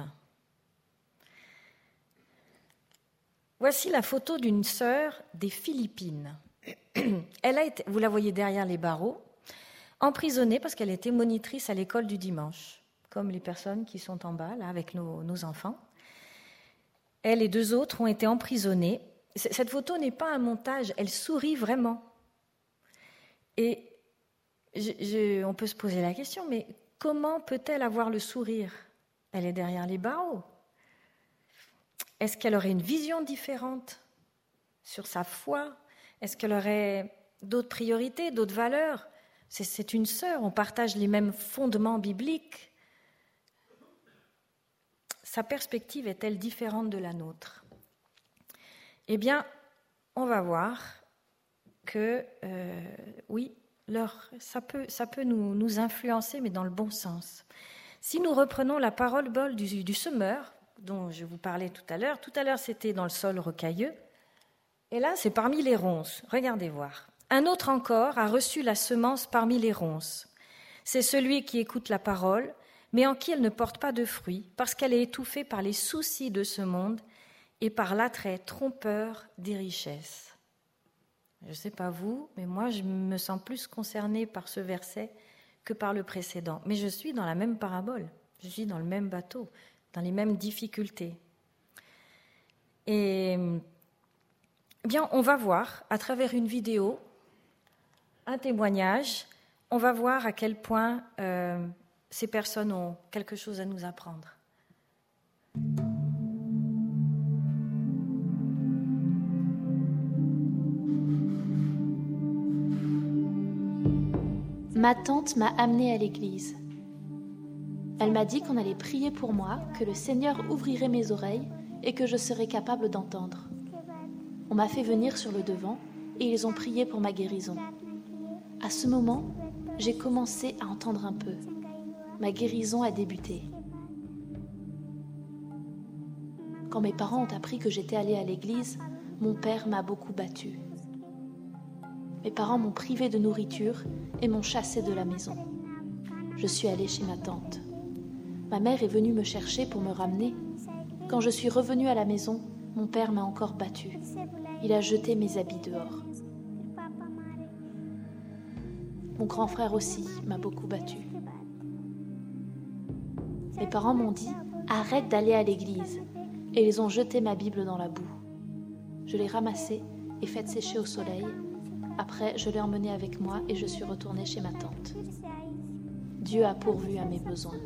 Voici la photo d'une sœur des Philippines. Elle a été, vous la voyez derrière les barreaux, emprisonnée parce qu'elle était monitrice à l'école du dimanche, comme les personnes qui sont en bas, là, avec nos, nos enfants. Elle et deux autres ont été emprisonnées. Cette photo n'est pas un montage, elle sourit vraiment. Et je, je, on peut se poser la question, mais comment peut-elle avoir le sourire ? Elle est derrière les barreaux. Est-ce qu'elle aurait une vision différente sur sa foi ? Est-ce qu'elle aurait d'autres priorités, d'autres valeurs ? c'est, c'est une sœur, on partage les mêmes fondements bibliques. Sa perspective est-elle différente de la nôtre ? Eh bien, on va voir que, euh, oui, leur, ça peut, ça peut nous, nous influencer, mais dans le bon sens. Si nous reprenons la parole du, du semeur, dont je vous parlais tout à l'heure, tout à l'heure c'était dans le sol rocailleux, et là c'est parmi les ronces. Regardez voir. Un autre encore a reçu la semence parmi les ronces. C'est celui qui écoute la parole, mais en qui elle ne porte pas de fruits, parce qu'elle est étouffée par les soucis de ce monde et par l'attrait trompeur des richesses. Je ne sais pas vous, mais moi je me sens plus concernée par ce verset que par le précédent. Mais je suis dans la même parabole, je suis dans le même bateau, dans les mêmes difficultés. Et eh bien, on va voir à travers une vidéo, un témoignage, on va voir à quel point euh, ces personnes ont quelque chose à nous apprendre. Ma tante m'a amenée à l'église. Elle m'a dit qu'on allait prier pour moi, que le Seigneur ouvrirait mes oreilles et que je serais capable d'entendre. On m'a fait venir sur le devant et ils ont prié pour ma guérison. À ce moment, j'ai commencé à entendre un peu. Ma guérison a débuté. Quand mes parents ont appris que j'étais allée à l'église, mon père m'a beaucoup battue. Mes parents m'ont privée de nourriture et m'ont chassée de la maison. Je suis allée chez ma tante. Ma mère est venue me chercher pour me ramener. Quand je suis revenue à la maison, mon père m'a encore battue. Il a jeté mes habits dehors. Mon grand frère aussi m'a beaucoup battue. Mes parents m'ont dit « Arrête d'aller à l'église » et ils ont jeté ma Bible dans la boue. Je l'ai ramassée et faite sécher au soleil. Après, je l'ai emmenée avec moi et je suis retournée chez ma tante. Dieu a pourvu à mes besoins.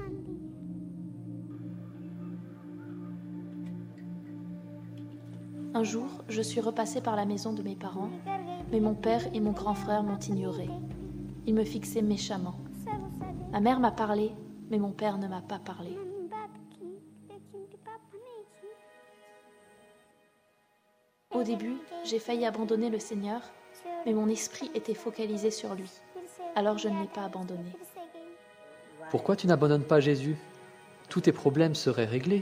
Un jour, je suis repassée par la maison de mes parents, mais mon père et mon grand frère m'ont ignorée. Ils me fixaient méchamment. Ma mère m'a parlé, mais mon père ne m'a pas parlé. Au début, j'ai failli abandonner le Seigneur, mais mon esprit était focalisé sur lui. Alors je ne l'ai pas abandonné. Pourquoi tu n'abandonnes pas Jésus ? Tous tes problèmes seraient réglés.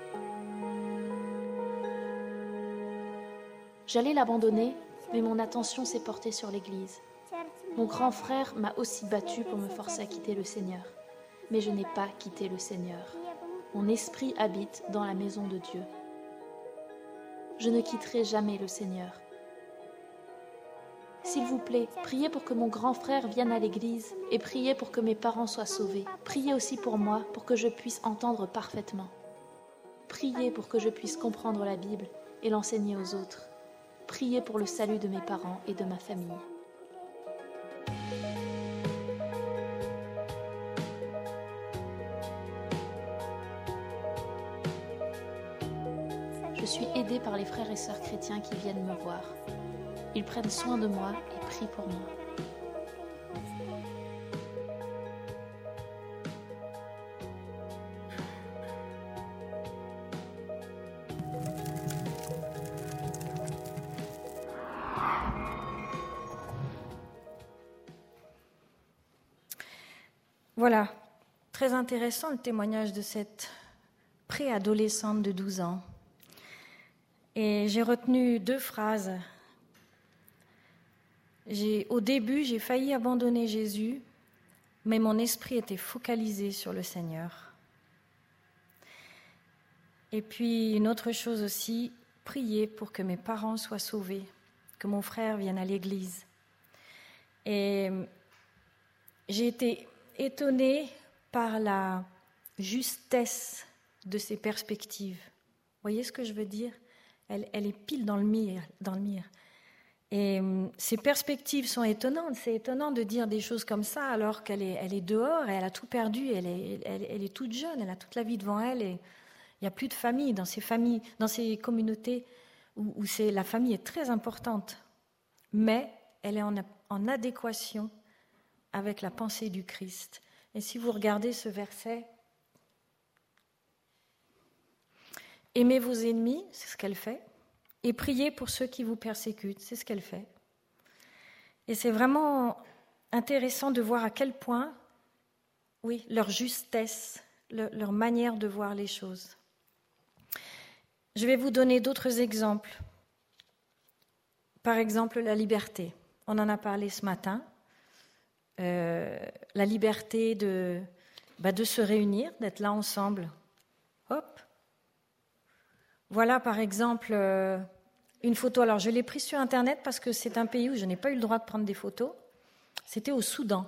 J'allais l'abandonner, mais mon attention s'est portée sur l'Église. Mon grand frère m'a aussi battu pour me forcer à quitter le Seigneur. Mais je n'ai pas quitté le Seigneur. Mon esprit habite dans la maison de Dieu. Je ne quitterai jamais le Seigneur. S'il vous plaît, priez pour que mon grand frère vienne à l'église et priez pour que mes parents soient sauvés. Priez aussi pour moi, pour que je puisse entendre parfaitement. Priez pour que je puisse comprendre la Bible et l'enseigner aux autres. Priez pour le salut de mes parents et de ma famille. Je suis aidée par les frères et sœurs chrétiens qui viennent me voir. Ils prennent soin de moi et prient pour moi. Voilà, très intéressant le témoignage de cette préadolescente de douze ans. Et j'ai retenu deux phrases. J'ai, au début, j'ai failli abandonner Jésus, mais mon esprit était focalisé sur le Seigneur. Et puis, une autre chose aussi, prier pour que mes parents soient sauvés, que mon frère vienne à l'église. Et j'ai été étonnée par la justesse de ces perspectives. Vous voyez ce que je veux dire ? Elle, elle est pile dans le mire, dans le mire. Et ces perspectives sont étonnantes. C'est étonnant de dire des choses comme ça alors qu'elle est, elle est dehors et elle a tout perdu. Elle est, elle, elle est toute jeune, elle a toute la vie devant elle. Et il n'y a plus de famille dans ces familles, dans ces communautés où, où c'est, la famille est très importante. Mais elle est en, en adéquation avec la pensée du Christ. Et si vous regardez ce verset, aimez vos ennemis, c'est ce qu'elle fait. Et priez pour ceux qui vous persécutent, c'est ce qu'elle fait. Et c'est vraiment intéressant de voir à quel point, oui, leur justesse, le, leur manière de voir les choses. Je vais vous donner d'autres exemples. Par exemple, la liberté. On en a parlé ce matin. Euh, la liberté de, bah, de se réunir, d'être là ensemble. Hop. Voilà, par exemple, euh, une photo. Alors, je l'ai prise sur Internet parce que c'est un pays où je n'ai pas eu le droit de prendre des photos. C'était au Soudan.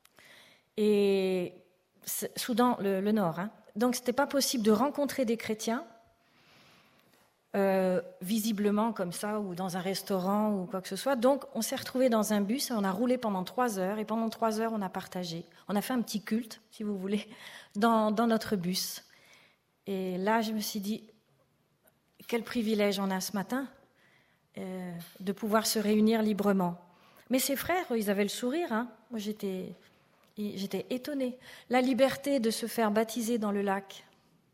Et Soudan, le, le Nord. Hein. Donc, ce n'était pas possible de rencontrer des chrétiens, euh, visiblement comme ça, ou dans un restaurant, ou quoi que ce soit. Donc, on s'est retrouvés dans un bus et on a roulé pendant trois heures. Et pendant trois heures, on a partagé. On a fait un petit culte, si vous voulez, dans, dans notre bus. Et là, je me suis dit... Quel privilège on a ce matin euh, de pouvoir se réunir librement. Mais ses frères, ils avaient le sourire. Hein. Moi, j'étais, j'étais étonnée. La liberté de se faire baptiser dans le lac.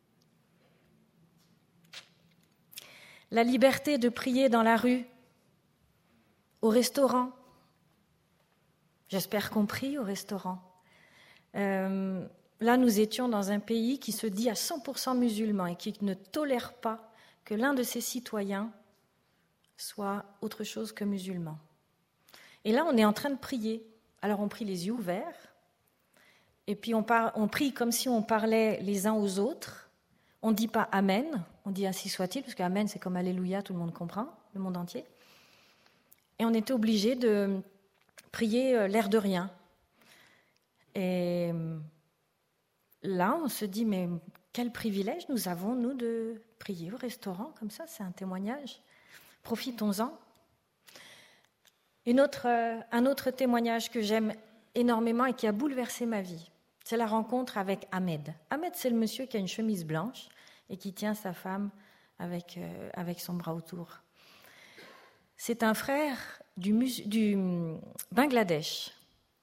La liberté de prier dans la rue, au restaurant. J'espère qu'on prie au restaurant. Euh, là, nous étions dans un pays qui se dit à cent pour cent musulman et qui ne tolère pas que l'un de ses citoyens soit autre chose que musulman. Et là, on est en train de prier. Alors, on prie les yeux ouverts, et puis on, par, on prie comme si on parlait les uns aux autres. On ne dit pas « Amen », on dit « Ainsi soit-il », parce que « Amen », c'est comme « Alléluia », tout le monde comprend, le monde entier. Et on était obligé de prier l'air de rien. Et là, on se dit « Mais quel privilège nous avons, nous, de prier au restaurant, comme ça, c'est un témoignage. Profitons-en. » Une autre, euh, un autre témoignage que j'aime énormément et qui a bouleversé ma vie, c'est la rencontre avec Ahmed. Ahmed, c'est le monsieur qui a une chemise blanche et qui tient sa femme avec, euh, avec son bras autour. C'est un frère du, mus- du Bangladesh.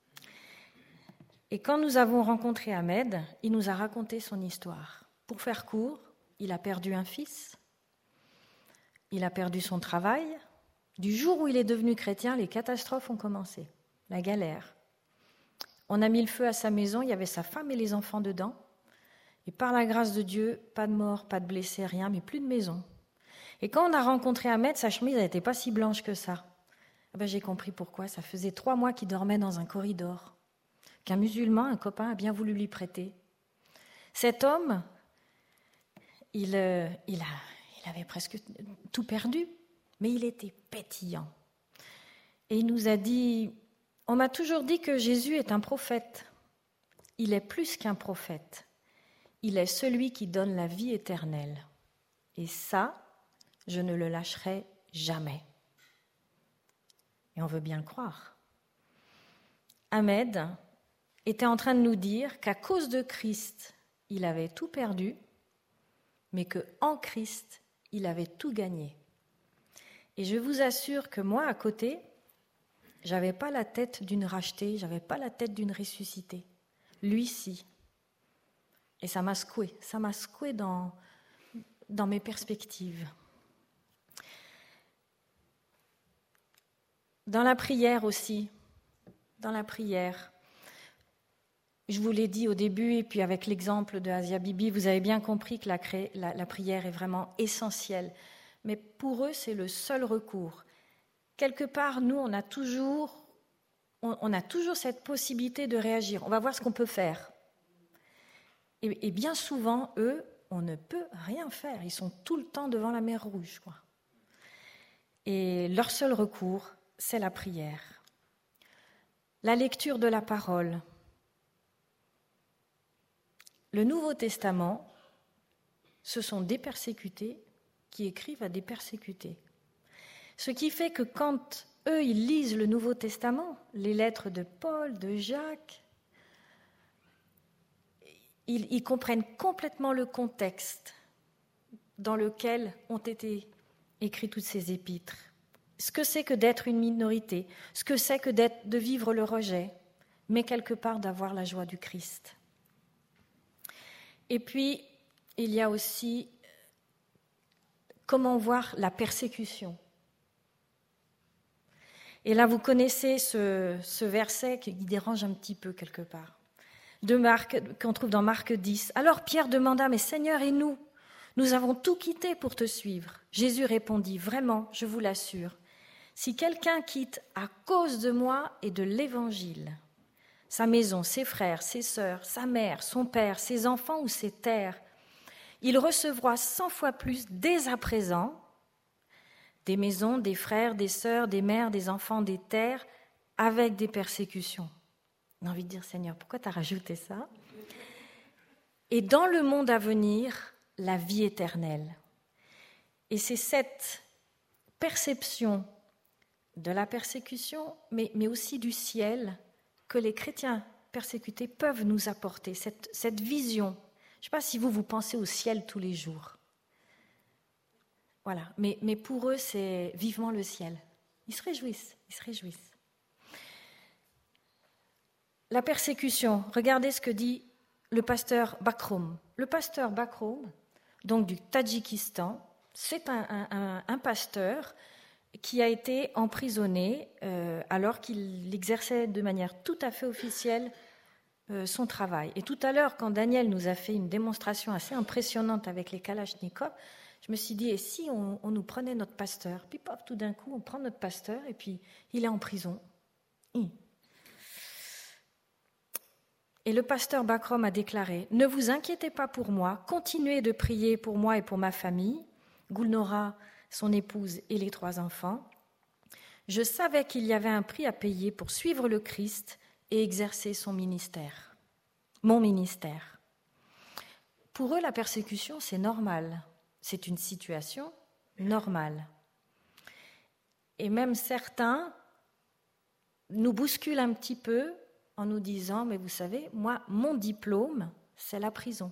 Et quand nous avons rencontré Ahmed, il nous a raconté son histoire. Pour faire court, il a perdu un fils. il a perdu son travail. Du jour où il est devenu chrétien, les catastrophes ont commencé, la galère. On a mis le feu à sa maison, il y avait sa femme et les enfants dedans. Et par la grâce de Dieu, pas de mort, pas de blessés, rien, mais plus de maison. Et quand on a rencontré Ahmed, sa chemise n'était pas si blanche que ça. Ah ben, j'ai compris pourquoi. Ça faisait trois mois qu'il dormait dans un corridor, qu'un musulman, un copain, a bien voulu lui prêter. Cet homme, il, euh, il, a, il avait presque tout perdu, mais il était pétillant. Et il nous a dit, on m'a toujours dit que Jésus est un prophète. Il est plus qu'un prophète. Il est celui qui donne la vie éternelle. Et ça, je ne le lâcherai jamais. Et on veut bien le croire. Ahmed était en train de nous dire qu'à cause de Christ, il avait tout perdu, mais qu'en Christ, il avait tout gagné. Et je vous assure que moi, à côté, je n'avais pas la tête d'une rachetée, je n'avais pas la tête d'une ressuscitée. Lui, si. Et ça m'a secoué, ça m'a secoué dans, dans mes perspectives. Dans la prière aussi, dans la prière, je vous l'ai dit au début, et puis avec l'exemple de Asia Bibi, vous avez bien compris que la, cré... la, la prière est vraiment essentielle. Mais pour eux, c'est le seul recours. Quelque part, nous, on a toujours, on, on a toujours cette possibilité de réagir. On va voir ce qu'on peut faire. Et, et bien souvent, eux, on ne peut rien faire. Ils sont tout le temps devant la mer Rouge, quoi. Et leur seul recours, c'est la prière. La lecture de la parole. Le Nouveau Testament, ce sont des persécutés qui écrivent à des persécutés. Ce qui fait que quand eux, ils lisent le Nouveau Testament, les lettres de Paul, de Jacques, ils, ils comprennent complètement le contexte dans lequel ont été écrites toutes ces épîtres. Ce que c'est que d'être une minorité, ce que c'est que d'être, de vivre le rejet, mais quelque part d'avoir la joie du Christ. Et puis, il y a aussi comment voir la persécution. Et là, vous connaissez ce, ce verset qui dérange un petit peu quelque part, de Marc, qu'on trouve dans Marc dix. Alors Pierre demanda, « Mais Seigneur, et nous ? Nous avons tout quitté pour te suivre. » Jésus répondit, « Vraiment, je vous l'assure, si quelqu'un quitte à cause de moi et de l'Évangile, sa maison, ses frères, ses sœurs, sa mère, son père, ses enfants ou ses terres, il recevra cent fois plus dès à présent des maisons, des frères, des sœurs, des mères, des enfants, des terres, avec des persécutions. » On a envie de dire, Seigneur, pourquoi tu as rajouté ça ? Et dans le monde à venir, la vie éternelle. Et c'est cette perception de la persécution, mais, mais aussi du ciel, que les chrétiens persécutés peuvent nous apporter, cette, cette vision. Je ne sais pas si vous, vous pensez au ciel tous les jours. Voilà, mais, mais pour eux, c'est vivement le ciel. Ils se réjouissent, ils se réjouissent. La persécution, regardez ce que dit le pasteur Bakroum. Le pasteur Bakroum, donc du Tadjikistan, c'est un, un, un pasteur qui a été emprisonné euh, alors qu'il exerçait de manière tout à fait officielle euh, son travail. Et tout à l'heure, quand Daniel nous a fait une démonstration assez impressionnante avec les Kalachnikov, je me suis dit, et si on, on nous prenait notre pasteur ? Puis paf, tout d'un coup, on prend notre pasteur et puis il est en prison. Hum. Et le pasteur Bakrom a déclaré, « Ne vous inquiétez pas pour moi, continuez de prier pour moi et pour ma famille. » Gulnora, son épouse et les trois enfants. Je savais qu'il y avait un prix à payer pour suivre le Christ et exercer son ministère, mon ministère. Pour eux, la persécution, c'est normal. C'est une situation normale. Et même certains nous bousculent un petit peu en nous disant, mais vous savez, moi, mon diplôme, c'est la prison.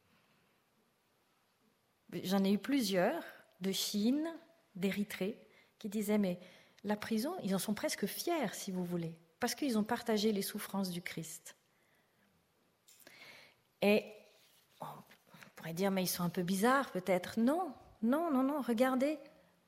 J'en ai eu plusieurs, de Chine, d'Érythrée, qui disaient, mais la prison, ils en sont presque fiers, si vous voulez, parce qu'ils ont partagé les souffrances du Christ. Et on pourrait dire, mais ils sont un peu bizarres, peut-être. Non, non, non, non, regardez,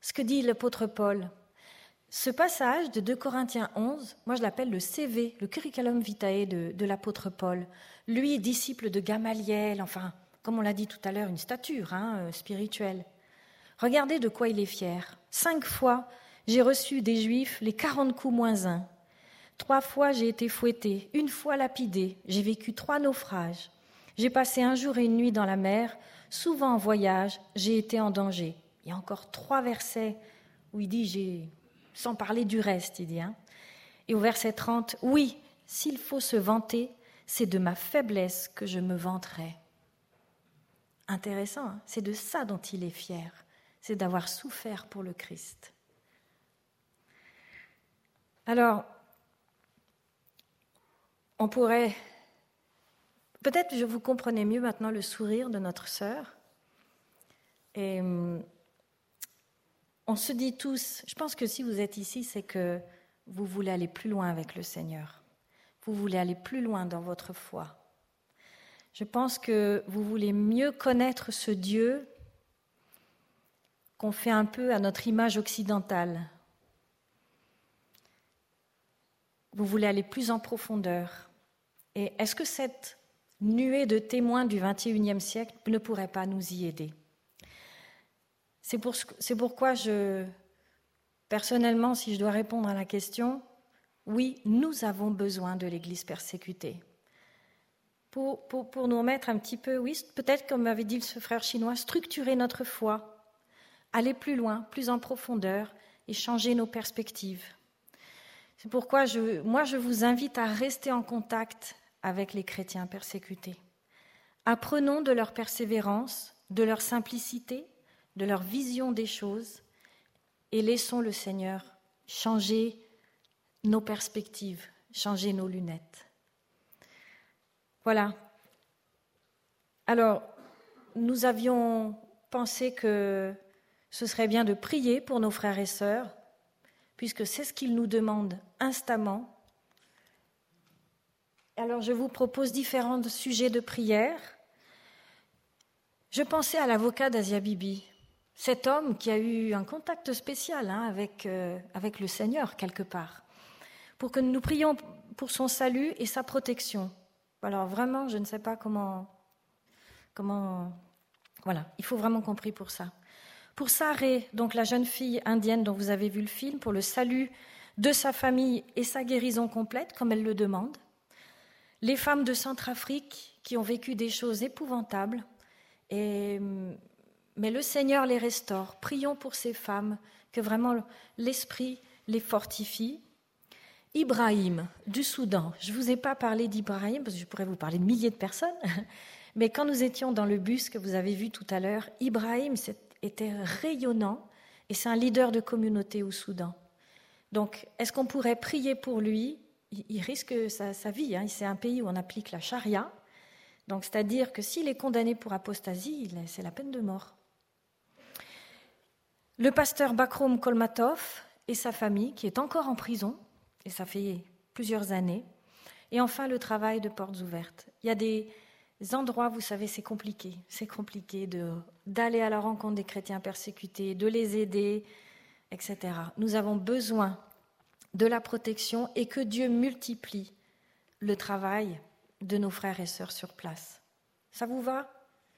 ce que dit l'apôtre Paul. Ce passage de deux Corinthiens onze, moi je l'appelle le C V, le curriculum vitae de, de l'apôtre Paul. Lui, disciple de Gamaliel, enfin, comme on l'a dit tout à l'heure, une stature hein, spirituelle. Regardez de quoi il est fier. Cinq fois, j'ai reçu des Juifs les quarante coups moins un. Trois fois, j'ai été fouetté, une fois lapidé. J'ai vécu trois naufrages. J'ai passé un jour et une nuit dans la mer. Souvent en voyage, j'ai été en danger. Il y a encore trois versets où il dit, j'ai, sans parler du reste, il dit. Hein. Et au verset trente, oui, s'il faut se vanter, c'est de ma faiblesse que je me vanterai. Intéressant, hein, c'est de ça dont il est fier, c'est d'avoir souffert pour le Christ. Alors, on pourrait, peut-être je vous comprenez mieux maintenant le sourire de notre sœur. Et on se dit tous, je pense que si vous êtes ici, c'est que vous voulez aller plus loin avec le Seigneur. Vous voulez aller plus loin dans votre foi. Je pense que vous voulez mieux connaître ce Dieu qu'on fait un peu à notre image occidentale. Vous voulez aller plus en profondeur. Et est-ce que cette nuée de témoins du vingt et unième siècle ne pourrait pas nous y aider ? C'est, pour, c'est pourquoi je, personnellement, si je dois répondre à la question, oui, nous avons besoin de l'Église persécutée. Pour, pour, pour nous remettre un petit peu, oui, peut-être comme avait dit ce frère chinois, structurer notre foi, aller plus loin, plus en profondeur et changer nos perspectives. C'est pourquoi je, moi je vous invite à rester en contact avec les chrétiens persécutés. Apprenons de leur persévérance, de leur simplicité, de leur vision des choses et laissons le Seigneur changer nos perspectives, changer nos lunettes. Voilà. Alors, nous avions pensé que ce serait bien de prier pour nos frères et sœurs, puisque c'est ce qu'ils nous demandent instamment. Alors, je vous propose différents sujets de prière. Je pensais à l'avocat d'Asia Bibi, cet homme qui a eu un contact spécial hein, avec, euh, avec le Seigneur, quelque part, pour que nous prions pour son salut et sa protection. Alors vraiment, je ne sais pas comment... comment voilà, il faut vraiment qu'on prie pour ça. Pour Saré, donc la jeune fille indienne dont vous avez vu le film, pour le salut de sa famille et sa guérison complète, comme elle le demande. Les femmes de Centrafrique qui ont vécu des choses épouvantables, et, mais le Seigneur les restaure. Prions pour ces femmes, que vraiment l'Esprit les fortifie. Ibrahim, du Soudan. Je ne vous ai pas parlé d'Ibrahim, parce que je pourrais vous parler de milliers de personnes, mais quand nous étions dans le bus que vous avez vu tout à l'heure, Ibrahim était rayonnant, et c'est un leader de communauté au Soudan. Donc, est-ce qu'on pourrait prier pour lui ? Il risque sa, sa vie, hein. C'est un pays où on applique la charia, donc c'est-à-dire que s'il est condamné pour apostasie, c'est la peine de mort. Le pasteur Bakroum Kolmatov et sa famille, qui est encore en prison, et ça fait plusieurs années. Et enfin, le travail de Portes Ouvertes. Il y a des endroits, vous savez, c'est compliqué. C'est compliqué de, d'aller à la rencontre des chrétiens persécutés, de les aider, et cetera. Nous avons besoin de la protection et que Dieu multiplie le travail de nos frères et sœurs sur place. Ça vous va ?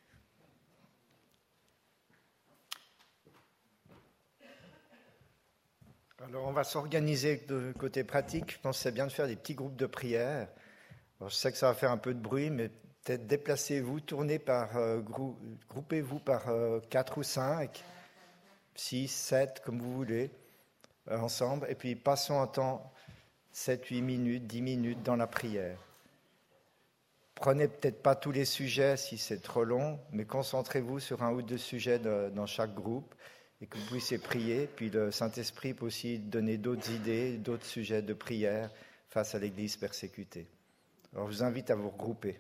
Alors, on va s'organiser de côté pratique. Je pense que c'est bien de faire des petits groupes de prière. Alors, je sais que ça va faire un peu de bruit, mais peut-être déplacez-vous, tournez par, euh, grou- groupez-vous par euh, quatre ou cinq, six, sept, comme vous voulez, euh, ensemble. Et puis, passons un temps, sept, huit minutes, dix minutes dans la prière. Prenez peut-être pas tous les sujets si c'est trop long, mais concentrez-vous sur un ou deux sujets de, dans chaque groupe. Et que vous puissiez prier, puis le Saint-Esprit peut aussi donner d'autres idées, d'autres sujets de prière face à l'Église persécutée. Alors je vous invite à vous regrouper.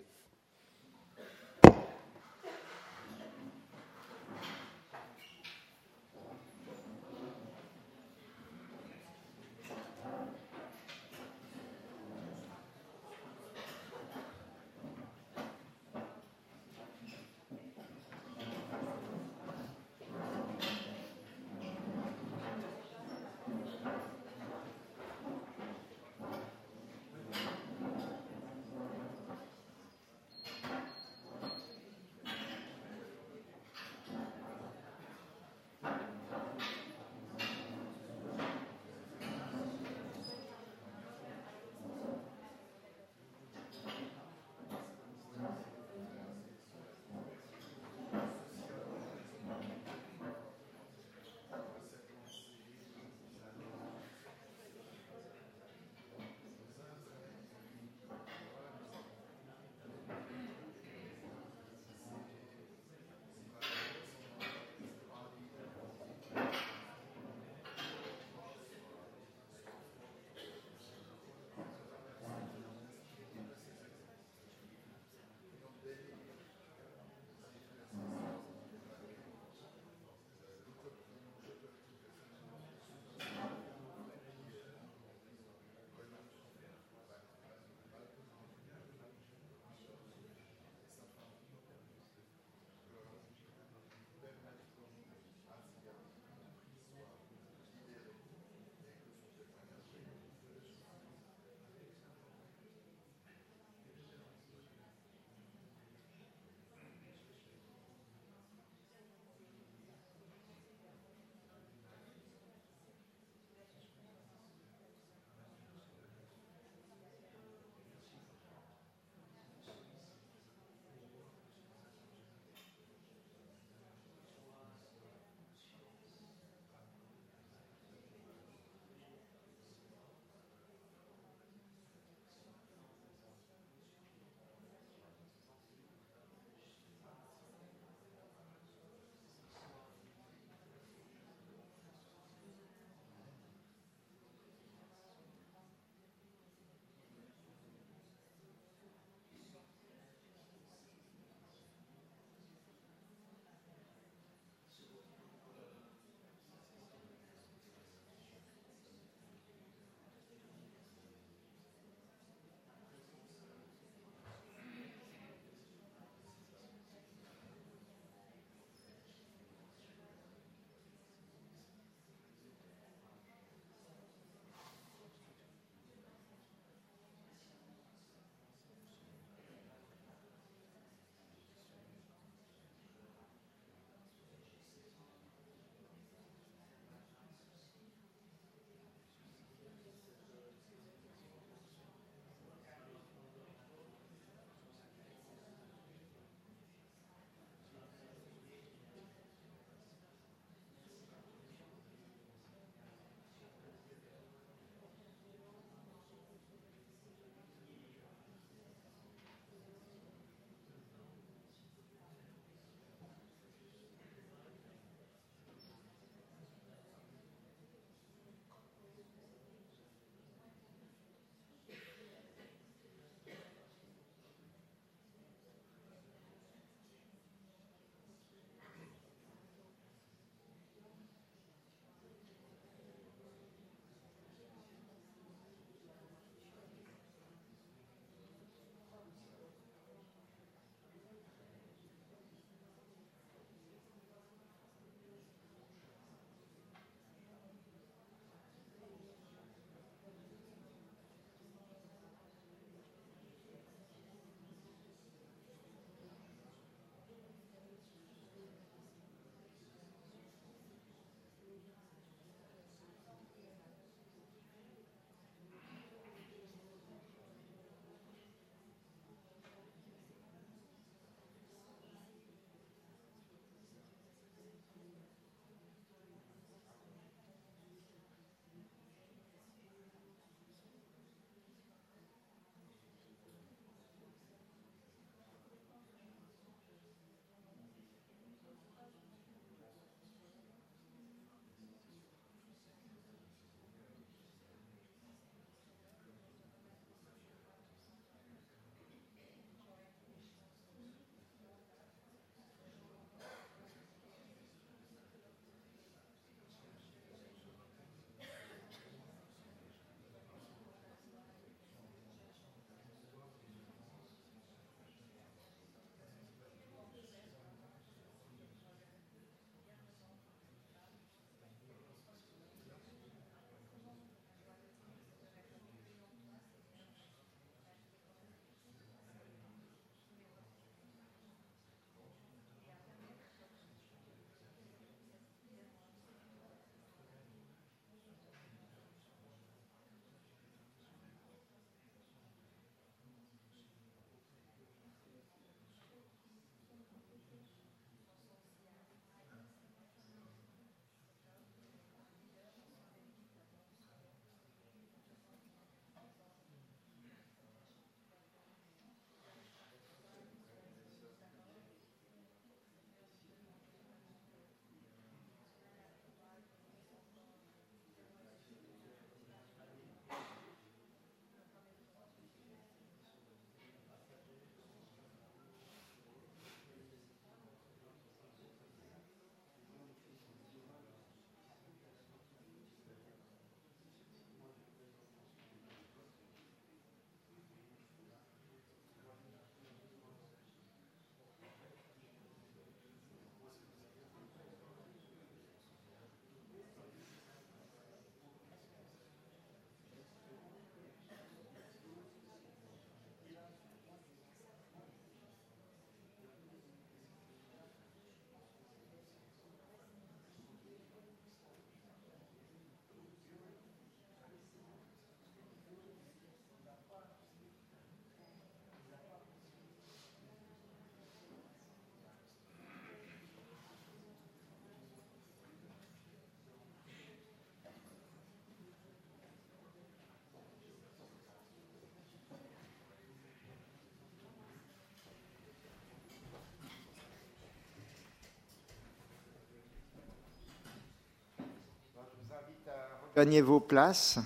Gagnez vos places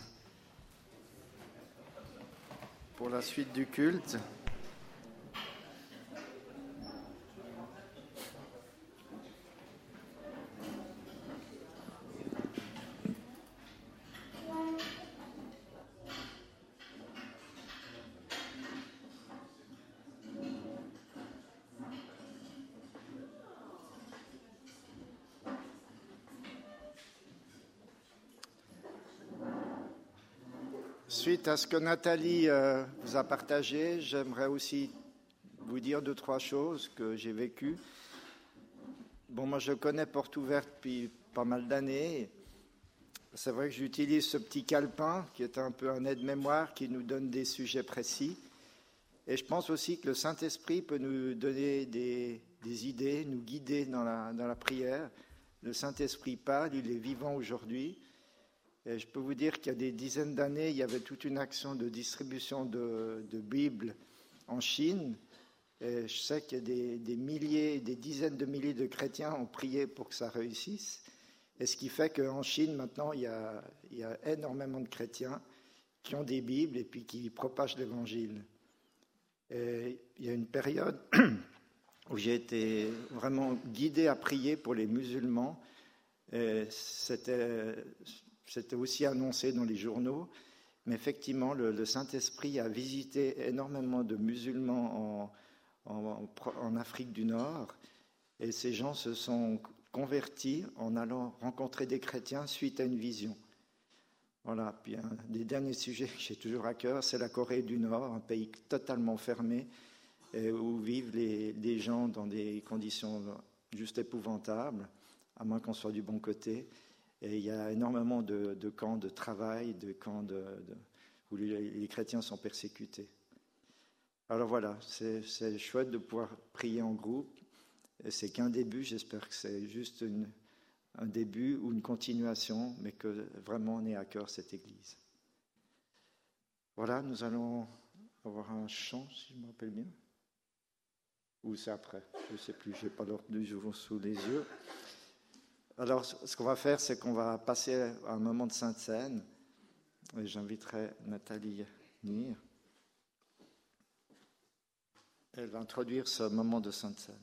pour la suite du culte. Suite à ce que Nathalie euh, vous a partagé, j'aimerais aussi vous dire deux, trois choses que j'ai vécues. Bon, moi, je connais Porte Ouverte depuis pas mal d'années. C'est vrai que j'utilise ce petit calepin qui est un peu un aide-mémoire qui nous donne des sujets précis. Et je pense aussi que le Saint-Esprit peut nous donner des, des idées, nous guider dans la, dans la prière. Le Saint-Esprit parle, il est vivant aujourd'hui. Et je peux vous dire qu'il y a des dizaines d'années, il y avait toute une action de distribution de, de Bibles en Chine. Et je sais qu'il y a des, des milliers, des dizaines de milliers de chrétiens ont prié pour que ça réussisse. Et ce qui fait qu'en Chine, maintenant, il y, a, il y a énormément de chrétiens qui ont des Bibles et puis qui propagent l'Évangile. Et il y a une période où j'ai été vraiment guidé à prier pour les musulmans. Et c'était... C'était aussi annoncé dans les journaux, mais effectivement, le, le Saint-Esprit a visité énormément de musulmans en, en, en Afrique du Nord, et ces gens se sont convertis en allant rencontrer des chrétiens suite à une vision. Voilà. Puis un des derniers sujets que j'ai toujours à cœur, c'est la Corée du Nord, un pays totalement fermé, et où vivent les, les gens dans des conditions juste épouvantables, à moins qu'on soit du bon côté. Et il y a énormément de, de camps de travail, de camps de, de, où les, les chrétiens sont persécutés. Alors voilà, c'est, c'est chouette de pouvoir prier en groupe. Et c'est qu'un début, j'espère que c'est juste une, un début ou une continuation, mais que vraiment on est à cœur cette Église. Voilà, nous allons avoir un chant, si je me rappelle bien. Ou c'est après, je ne sais plus, je n'ai pas l'ordre du jour sous les yeux. Alors, ce qu'on va faire, c'est qu'on va passer à un moment de Sainte Seine. Et j'inviterai Nathalie Nier. Elle va introduire ce moment de Sainte Seine.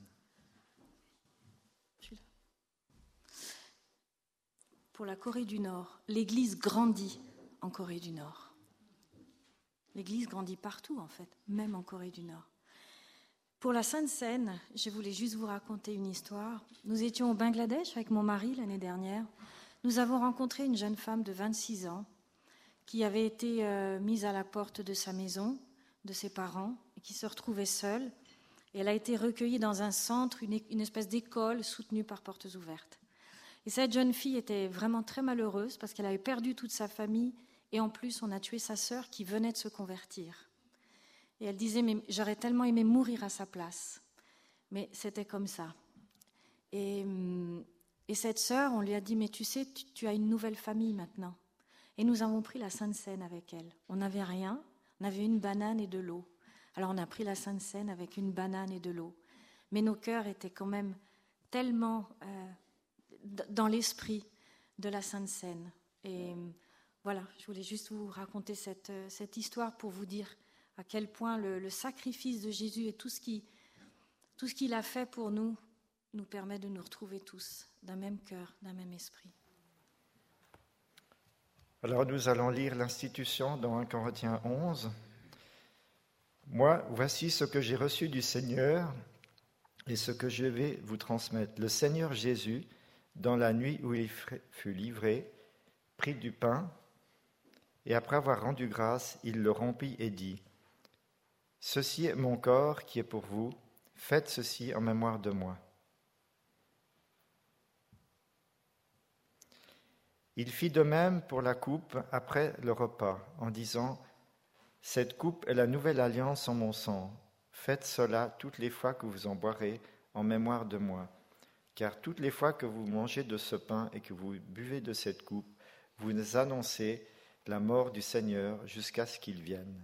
Pour la Corée du Nord, l'Église grandit en Corée du Nord. L'Église grandit partout, en fait, même en Corée du Nord. Pour la Sainte Seine, je voulais juste vous raconter une histoire. Nous étions au Bangladesh avec mon mari l'année dernière. Nous avons rencontré une jeune femme de vingt-six ans qui avait été euh, mise à la porte de sa maison, de ses parents, et qui se retrouvait seule. Et elle a été recueillie dans un centre, une, une espèce d'école soutenue par Portes Ouvertes. Et cette jeune fille était vraiment très malheureuse parce qu'elle avait perdu toute sa famille et en plus on a tué sa sœur qui venait de se convertir. Et elle disait, mais j'aurais tellement aimé mourir à sa place. Mais c'était comme ça. Et, et cette sœur, on lui a dit, mais tu sais, tu, tu as une nouvelle famille maintenant. Et nous avons pris la Sainte Seine avec elle. On n'avait rien, on avait une banane et de l'eau. Alors on a pris la Sainte Seine avec une banane et de l'eau. Mais nos cœurs étaient quand même tellement euh, dans l'esprit de la Sainte Seine. Et voilà, je voulais juste vous raconter cette, cette histoire pour vous dire à quel point le, le sacrifice de Jésus et tout ce, qui, tout ce qu'il a fait pour nous nous permet de nous retrouver tous d'un même cœur, d'un même esprit. Alors nous allons lire l'institution dans un Corinthiens onze. Moi, voici ce que j'ai reçu du Seigneur et ce que je vais vous transmettre. Le Seigneur Jésus, dans la nuit où il fut livré, prit du pain et après avoir rendu grâce, il le rompit et dit : ceci est mon corps qui est pour vous, faites ceci en mémoire de moi. Il fit de même pour la coupe après le repas, en disant : cette coupe est la nouvelle alliance en mon sang. Faites cela toutes les fois que vous en boirez en mémoire de moi. Car toutes les fois que vous mangez de ce pain et que vous buvez de cette coupe, vous annoncez la mort du Seigneur jusqu'à ce qu'il vienne.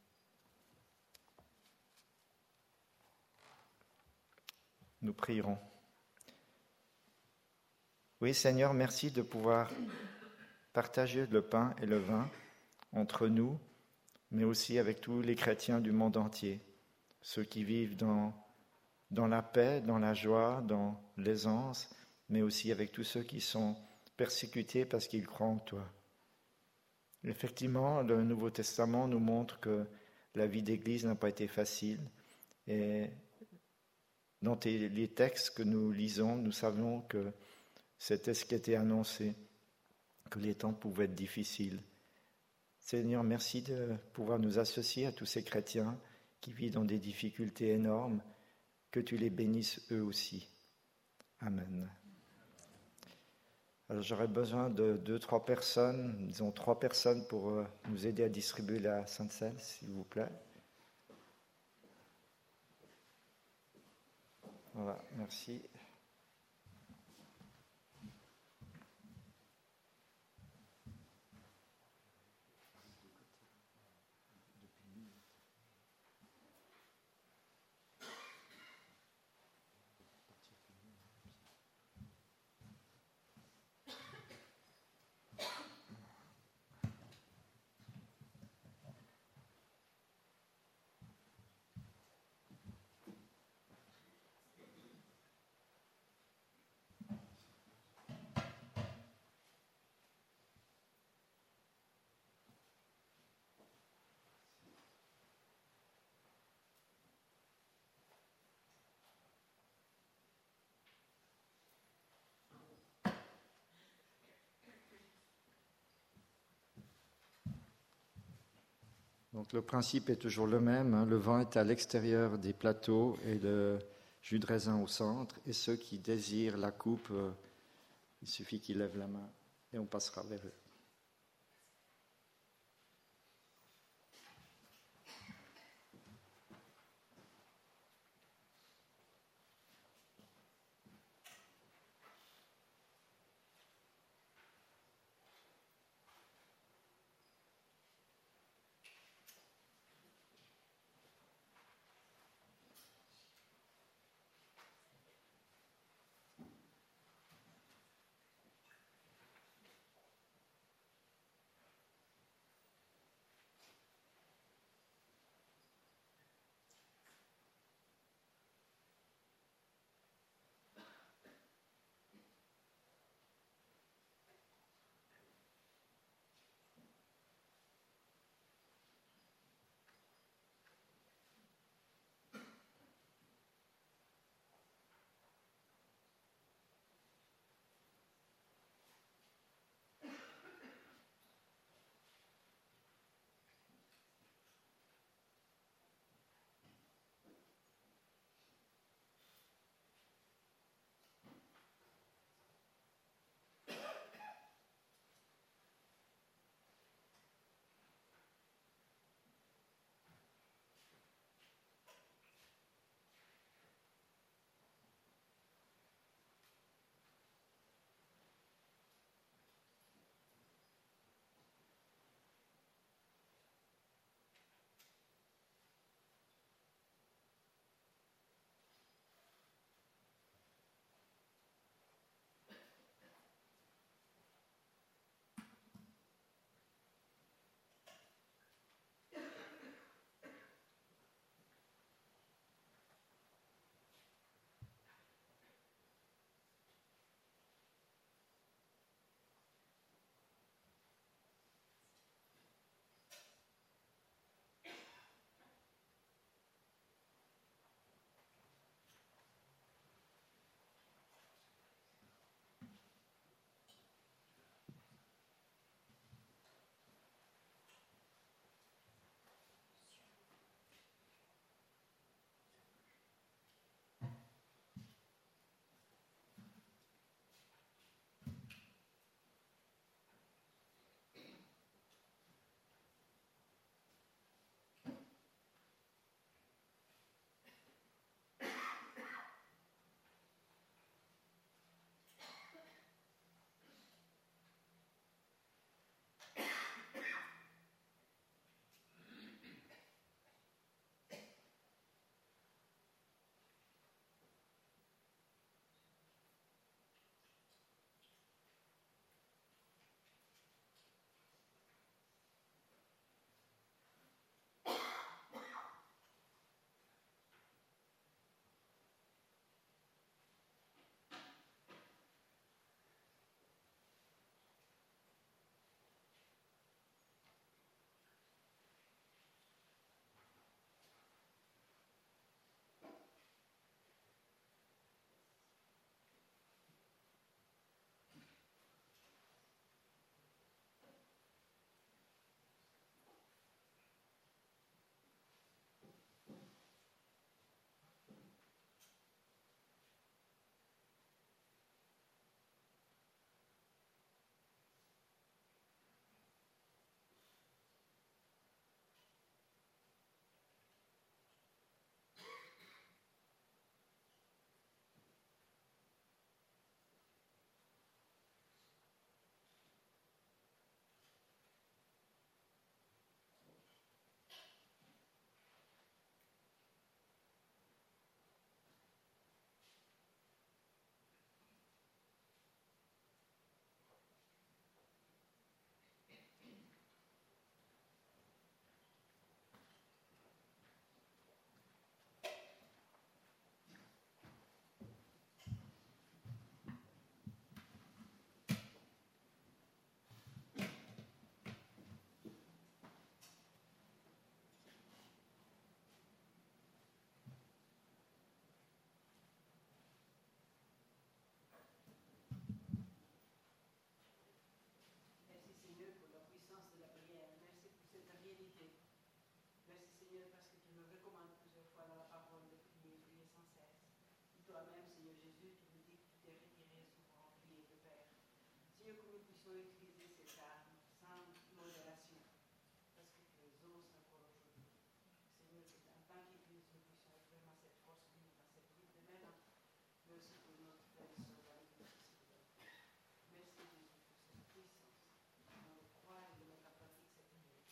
Nous prierons. Oui, Seigneur, merci de pouvoir partager le pain et le vin entre nous, mais aussi avec tous les chrétiens du monde entier, ceux qui vivent dans, dans la paix, dans la joie, dans l'aisance, mais aussi avec tous ceux qui sont persécutés parce qu'ils croient en toi. Effectivement, le Nouveau Testament nous montre que la vie d'Église n'a pas été facile. Et dans les textes que nous lisons, nous savons que c'était ce qui était annoncé, que les temps pouvaient être difficiles. Seigneur, merci de pouvoir nous associer à tous ces chrétiens qui vivent dans des difficultés énormes, que tu les bénisses eux aussi. Amen. Alors, j'aurais besoin de deux, trois personnes, disons trois personnes pour euh, nous aider à distribuer la Sainte Seine, s'il vous plaît. Voilà, merci. Donc le principe est toujours le même, hein. Le vin est à l'extérieur des plateaux et le jus de raisin au centre. Et ceux qui désirent la coupe, euh, il suffit qu'ils lèvent la main et on passera vers eux. Seigneur, parce que tu me recommandes plusieurs fois dans la parole de prier, prier sans cesse. Et toi-même, Seigneur Jésus, tu me dis que tu t'es retiré souvent prier le Père. Seigneur, que nous puissions utiliser cette arme sans modération, parce que tu les oses encore aujourd'hui. Seigneur, que en tant qu'Église, nous puissions être vraiment cette force vive dans cette vie de maintenant, mais aussi pour notre frère et sœur dans l'Église. Merci Jésus pour cette puissance. On le croit et de mettre en pratique cette prière.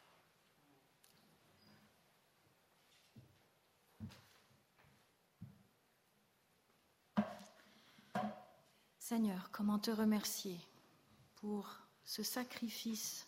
Seigneur, comment te remercier pour ce sacrifice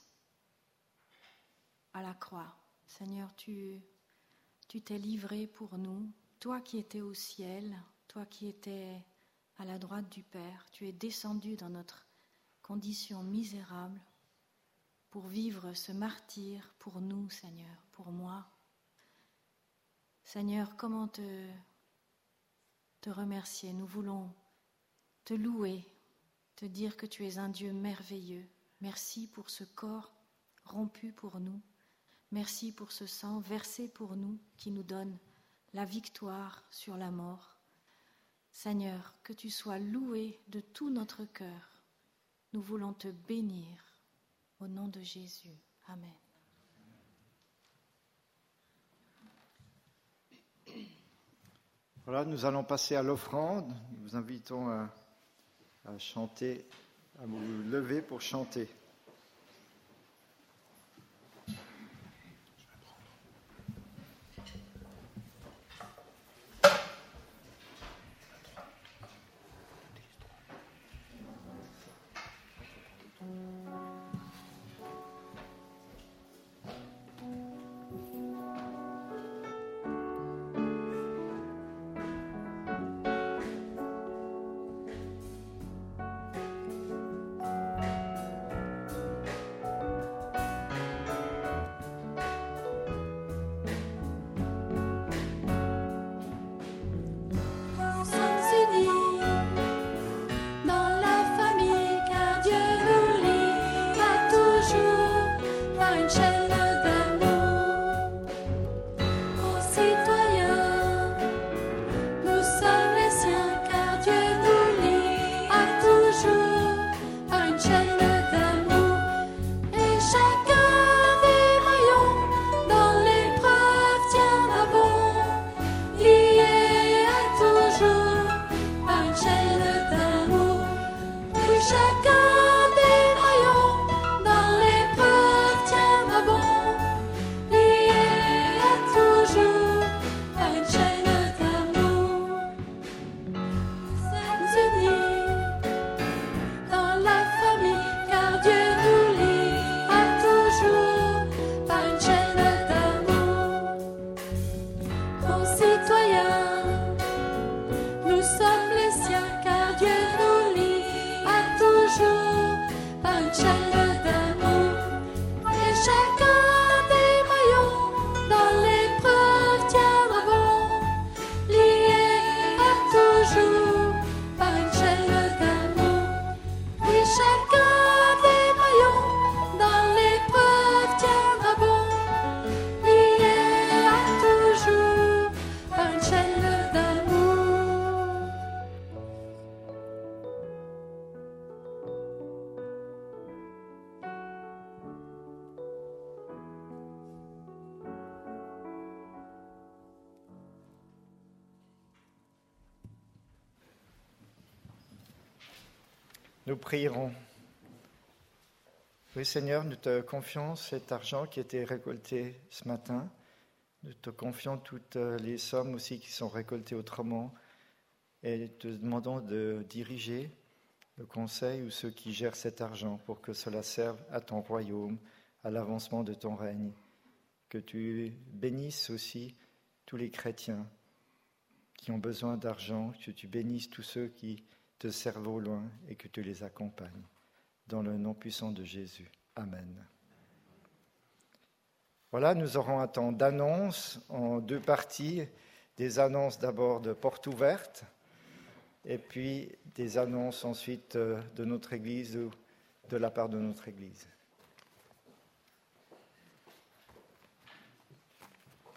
à la croix. Seigneur, tu, tu t'es livré pour nous, toi qui étais au ciel, toi qui étais à la droite du Père, tu es descendu dans notre condition misérable pour vivre ce martyre pour nous, Seigneur, pour moi. Seigneur, comment te, te remercier? Nous voulons te louer, te dire que tu es un Dieu merveilleux. Merci pour ce corps rompu pour nous. Merci pour ce sang versé pour nous qui nous donne la victoire sur la mort. Seigneur, que tu sois loué de tout notre cœur. Nous voulons te bénir au nom de Jésus. Amen. Voilà, nous allons passer à l'offrande. Nous vous invitons à, à chanter, à vous lever pour chanter. Nous prierons. Oui, Seigneur, nous te confions cet argent qui a été récolté ce matin. Nous te confions toutes les sommes aussi qui sont récoltées autrement. Et te demandons de diriger le conseil ou ceux qui gèrent cet argent pour que cela serve à ton royaume, à l'avancement de ton règne. Que tu bénisses aussi tous les chrétiens qui ont besoin d'argent, que tu bénisses tous ceux qui te servent au loin et que tu les accompagnes. Dans le nom puissant de Jésus. Amen. Voilà, nous aurons un temps d'annonces en deux parties. Des annonces d'abord de portes ouvertes et puis des annonces ensuite de notre Église ou de la part de notre Église.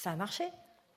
Ça a marché.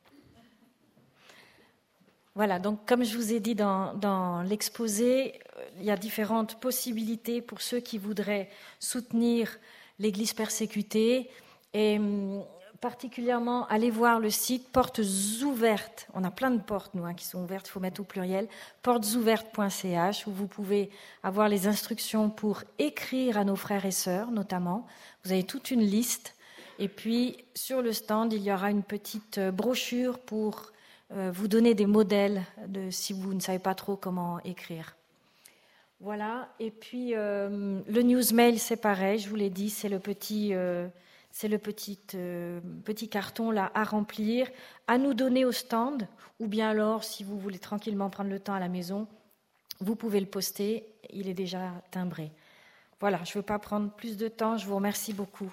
Voilà, donc comme je vous ai dit dans, dans l'exposé, il y a différentes possibilités pour ceux qui voudraient soutenir l'Église persécutée. Et particulièrement, allez voir le site Portes Ouvertes. On a plein de portes, nous, hein, qui sont ouvertes, il faut mettre au pluriel. portes ouvertes point c h, où vous pouvez avoir les instructions pour écrire à nos frères et sœurs, notamment. Vous avez toute une liste. Et puis, sur le stand, il y aura une petite brochure pour euh, vous donner des modèles de, si vous ne savez pas trop comment écrire. Voilà. Et puis, euh, le newsmail, c'est pareil, je vous l'ai dit, c'est le petit... Euh, C'est le petit, euh, petit carton là à remplir, à nous donner au stand, ou bien alors, si vous voulez tranquillement prendre le temps à la maison, vous pouvez le poster, il est déjà timbré. Voilà, je ne veux pas prendre plus de temps, je vous remercie beaucoup.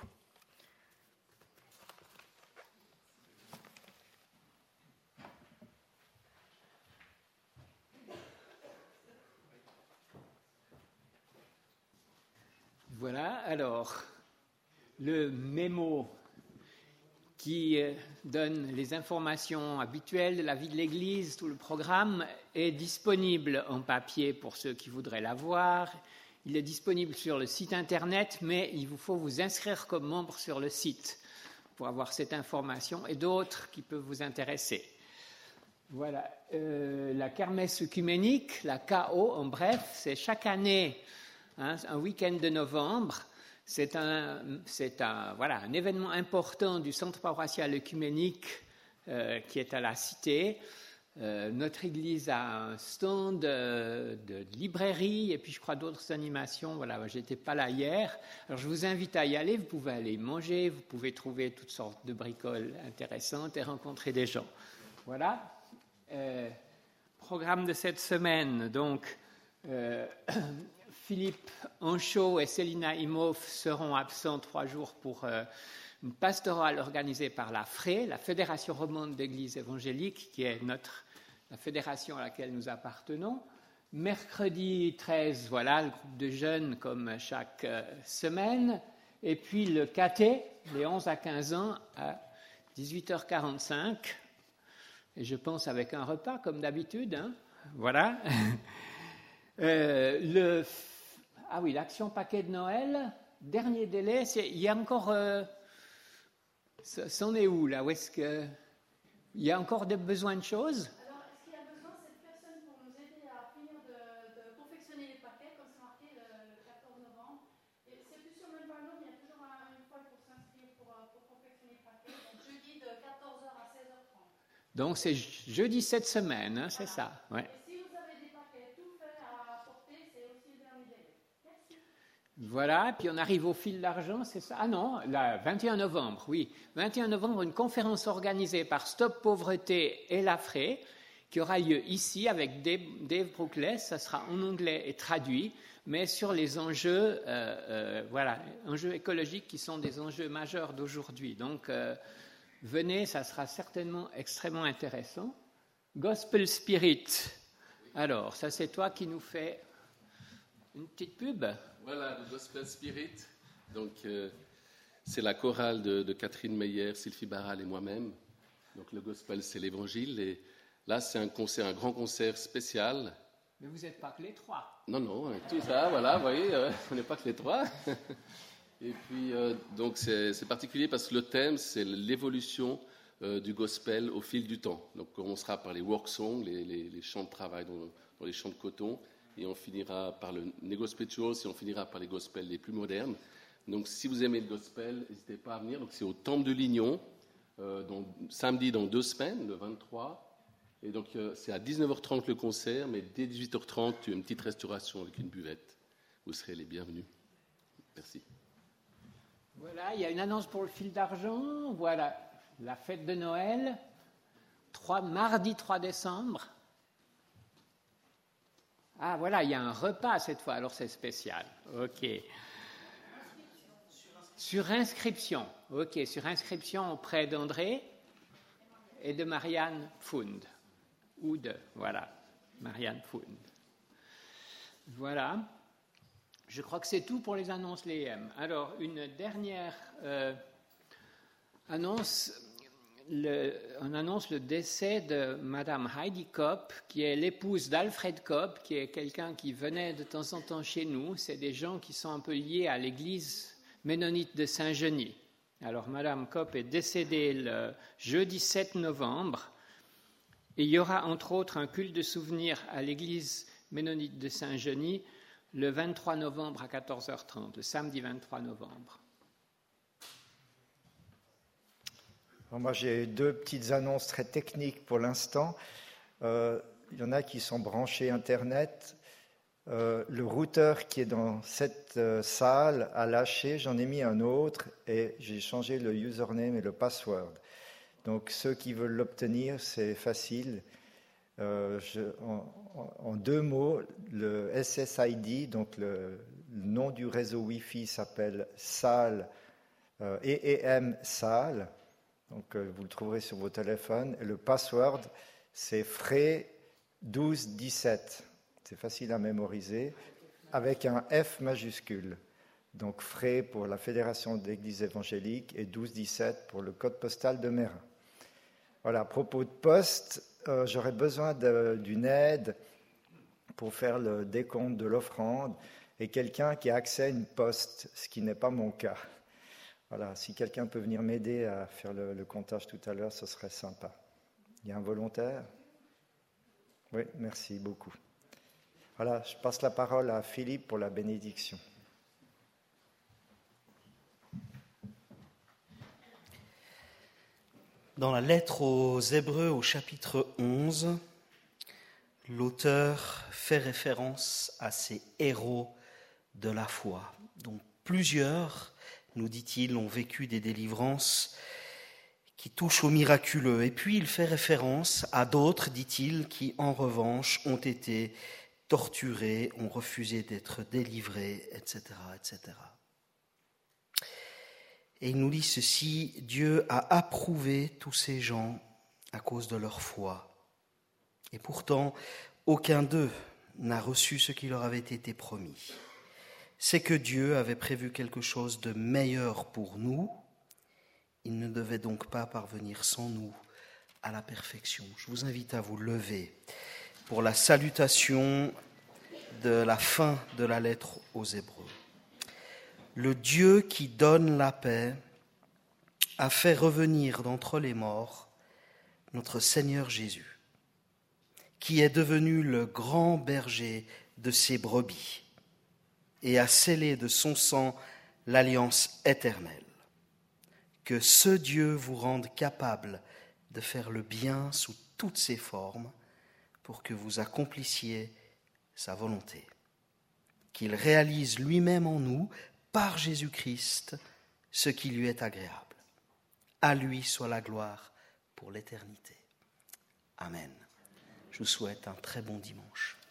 Voilà, alors... Le mémo qui donne les informations habituelles de la vie de l'Église, tout le programme, est disponible en papier pour ceux qui voudraient l'avoir. Il est disponible sur le site Internet, mais il vous faut vous inscrire comme membre sur le site pour avoir cette information et d'autres qui peuvent vous intéresser. Voilà, euh, la kermesse œcuménique, la K O en bref, c'est chaque année, hein, un week-end de novembre. C'est un, c'est un, voilà, un événement important du centre paroissial œcuménique euh, qui est à la Cité. Euh, notre église a un stand de, de librairie et puis je crois d'autres animations. Voilà, je n'étais pas là hier. Alors je vous invite à y aller. Vous pouvez aller manger, vous pouvez trouver toutes sortes de bricoles intéressantes et rencontrer des gens. Voilà. Euh, programme de cette semaine. Donc. Euh, Philippe Anchaud et Célina Imhoff seront absents trois jours pour euh, une pastorale organisée par la F R E, la Fédération romande d'Églises évangéliques, qui est notre, la fédération à laquelle nous appartenons. Mercredi treize, voilà, le groupe de jeunes comme chaque euh, semaine. Et puis le caté, les onze à quinze ans, à dix-huit heures quarante-cinq. Et je pense avec un repas, comme d'habitude. Hein, voilà. euh, le... Ah oui, l'action paquet de Noël, dernier délai, c'est, il y a encore... Euh, c'en est où, là? Où est-ce que... Il y a encore de, besoin de choses? Alors, ce qu'il y a besoin, c'est de personnes pour nous aider à finir de, de confectionner les paquets, comme c'est marqué le, le quatorze novembre. Et c'est plus sur le même panneau, mais il y a toujours un, une fois pour s'inscrire pour, pour confectionner les paquets. Donc, jeudi de quatorze heures à seize heures trente. Donc, c'est jeudi cette semaine, hein, c'est voilà. Ça, ouais. Voilà, puis on arrive au fil d'argent, c'est ça? Ah non, le vingt et un novembre, oui. vingt et un novembre, une conférence organisée par Stop Pauvreté et la F R E, qui aura lieu ici avec Dave, Dave Brookless. Ça sera en anglais et traduit, mais sur les enjeux, euh, euh, voilà, enjeux écologiques qui sont des enjeux majeurs d'aujourd'hui. Donc, euh, venez, ça sera certainement extrêmement intéressant. Gospel Spirit. Alors, ça c'est toi qui nous fais une petite pub. Voilà, le Gospel Spirit. Donc, euh, c'est la chorale de, de Catherine Meyer, Sylvie Barral et moi-même. Donc, le Gospel, c'est l'Évangile. Et là, c'est un concert, un grand concert spécial. Mais vous n'êtes pas que les trois. Non, non, tout ça, voilà, vous voyez, euh, on n'est pas que les trois. Et puis, euh, donc, c'est, c'est particulier parce que le thème, c'est l'évolution euh, du Gospel au fil du temps. Donc, on commencera par les work songs, les, les, les chants de travail dans, dans les champs de coton. Et on finira par le Negospituals et on finira par les gospels les plus modernes. Donc, si vous aimez le gospel, n'hésitez pas à venir. Donc, c'est au Temple de Lignon, euh, donc, samedi dans deux semaines, le vingt-trois. Et donc, euh, c'est à dix-neuf heures trente le concert, mais dès dix-huit heures trente, il y a une petite restauration avec une buvette. Vous serez les bienvenus. Merci. Voilà, il y a une annonce pour le fil d'argent. Voilà, la fête de Noël, trois, mardi trois décembre. Ah, voilà, il y a un repas cette fois, alors c'est spécial. OK. Sur inscription. OK, sur inscription auprès d'André et de Marianne Pfund. Ou de, voilà, Marianne Pfund. Voilà. Je crois que c'est tout pour les annonces L E M. Alors, une dernière euh, annonce. le, on annonce le décès de Madame Heidi Kopp, qui est l'épouse d'Alfred Kopp, qui est quelqu'un qui venait de temps en temps chez nous. C'est des gens qui sont un peu liés à l'église ménonite de Saint-Genis. Alors, Madame Kopp est décédée le jeudi sept novembre. Et il y aura entre autres un culte de souvenir à l'église ménonite de Saint-Genis le vingt-trois novembre à quatorze heures trente, le samedi vingt-trois novembre. Alors moi, j'ai deux petites annonces très techniques pour l'instant. Euh, il y en a qui sont branchés Internet. Euh, le routeur qui est dans cette euh, salle a lâché, j'en ai mis un autre et j'ai changé le username et le password. Donc ceux qui veulent l'obtenir, c'est facile. Euh, je, en, en deux mots, le S S I D, donc le, le nom du réseau Wi-Fi s'appelle salle, euh, E E M salle. Donc euh, vous le trouverez sur vos téléphones. Et le password, c'est frais douze dix-sept. C'est facile à mémoriser, avec un F majuscule. Donc frais pour la Fédération d'Églises évangéliques et douze dix-sept pour le code postal de Mérin. Voilà, à propos de poste, euh, j'aurais besoin de, d'une aide pour faire le décompte de l'offrande et quelqu'un qui a accès à une poste, ce qui n'est pas mon cas. Voilà, si quelqu'un peut venir m'aider à faire le, le comptage tout à l'heure, ce serait sympa. Il y a un volontaire ? Oui, merci beaucoup. Voilà, je passe la parole à Philippe pour la bénédiction. Dans la lettre aux Hébreux au chapitre onze, l'auteur fait référence à ces héros de la foi, dont plusieurs, nous dit-il, ont vécu des délivrances qui touchent au miraculeux. Et puis il fait référence à d'autres, dit-il, qui en revanche ont été torturés, ont refusé d'être délivrés, et cetera, et cetera. Et il nous dit ceci, Dieu a approuvé tous ces gens à cause de leur foi. Et pourtant, aucun d'eux n'a reçu ce qui leur avait été promis. C'est que Dieu avait prévu quelque chose de meilleur pour nous. Il ne devait donc pas parvenir sans nous à la perfection. Je vous invite à vous lever pour la salutation de la fin de la lettre aux Hébreux. Le Dieu qui donne la paix a fait revenir d'entre les morts notre Seigneur Jésus, qui est devenu le grand berger de ses brebis et a scellé de son sang l'alliance éternelle. Que ce Dieu vous rende capable de faire le bien sous toutes ses formes pour que vous accomplissiez sa volonté. Qu'il réalise lui-même en nous, par Jésus-Christ, ce qui lui est agréable. À lui soit la gloire pour l'éternité. Amen. Je vous souhaite un très bon dimanche.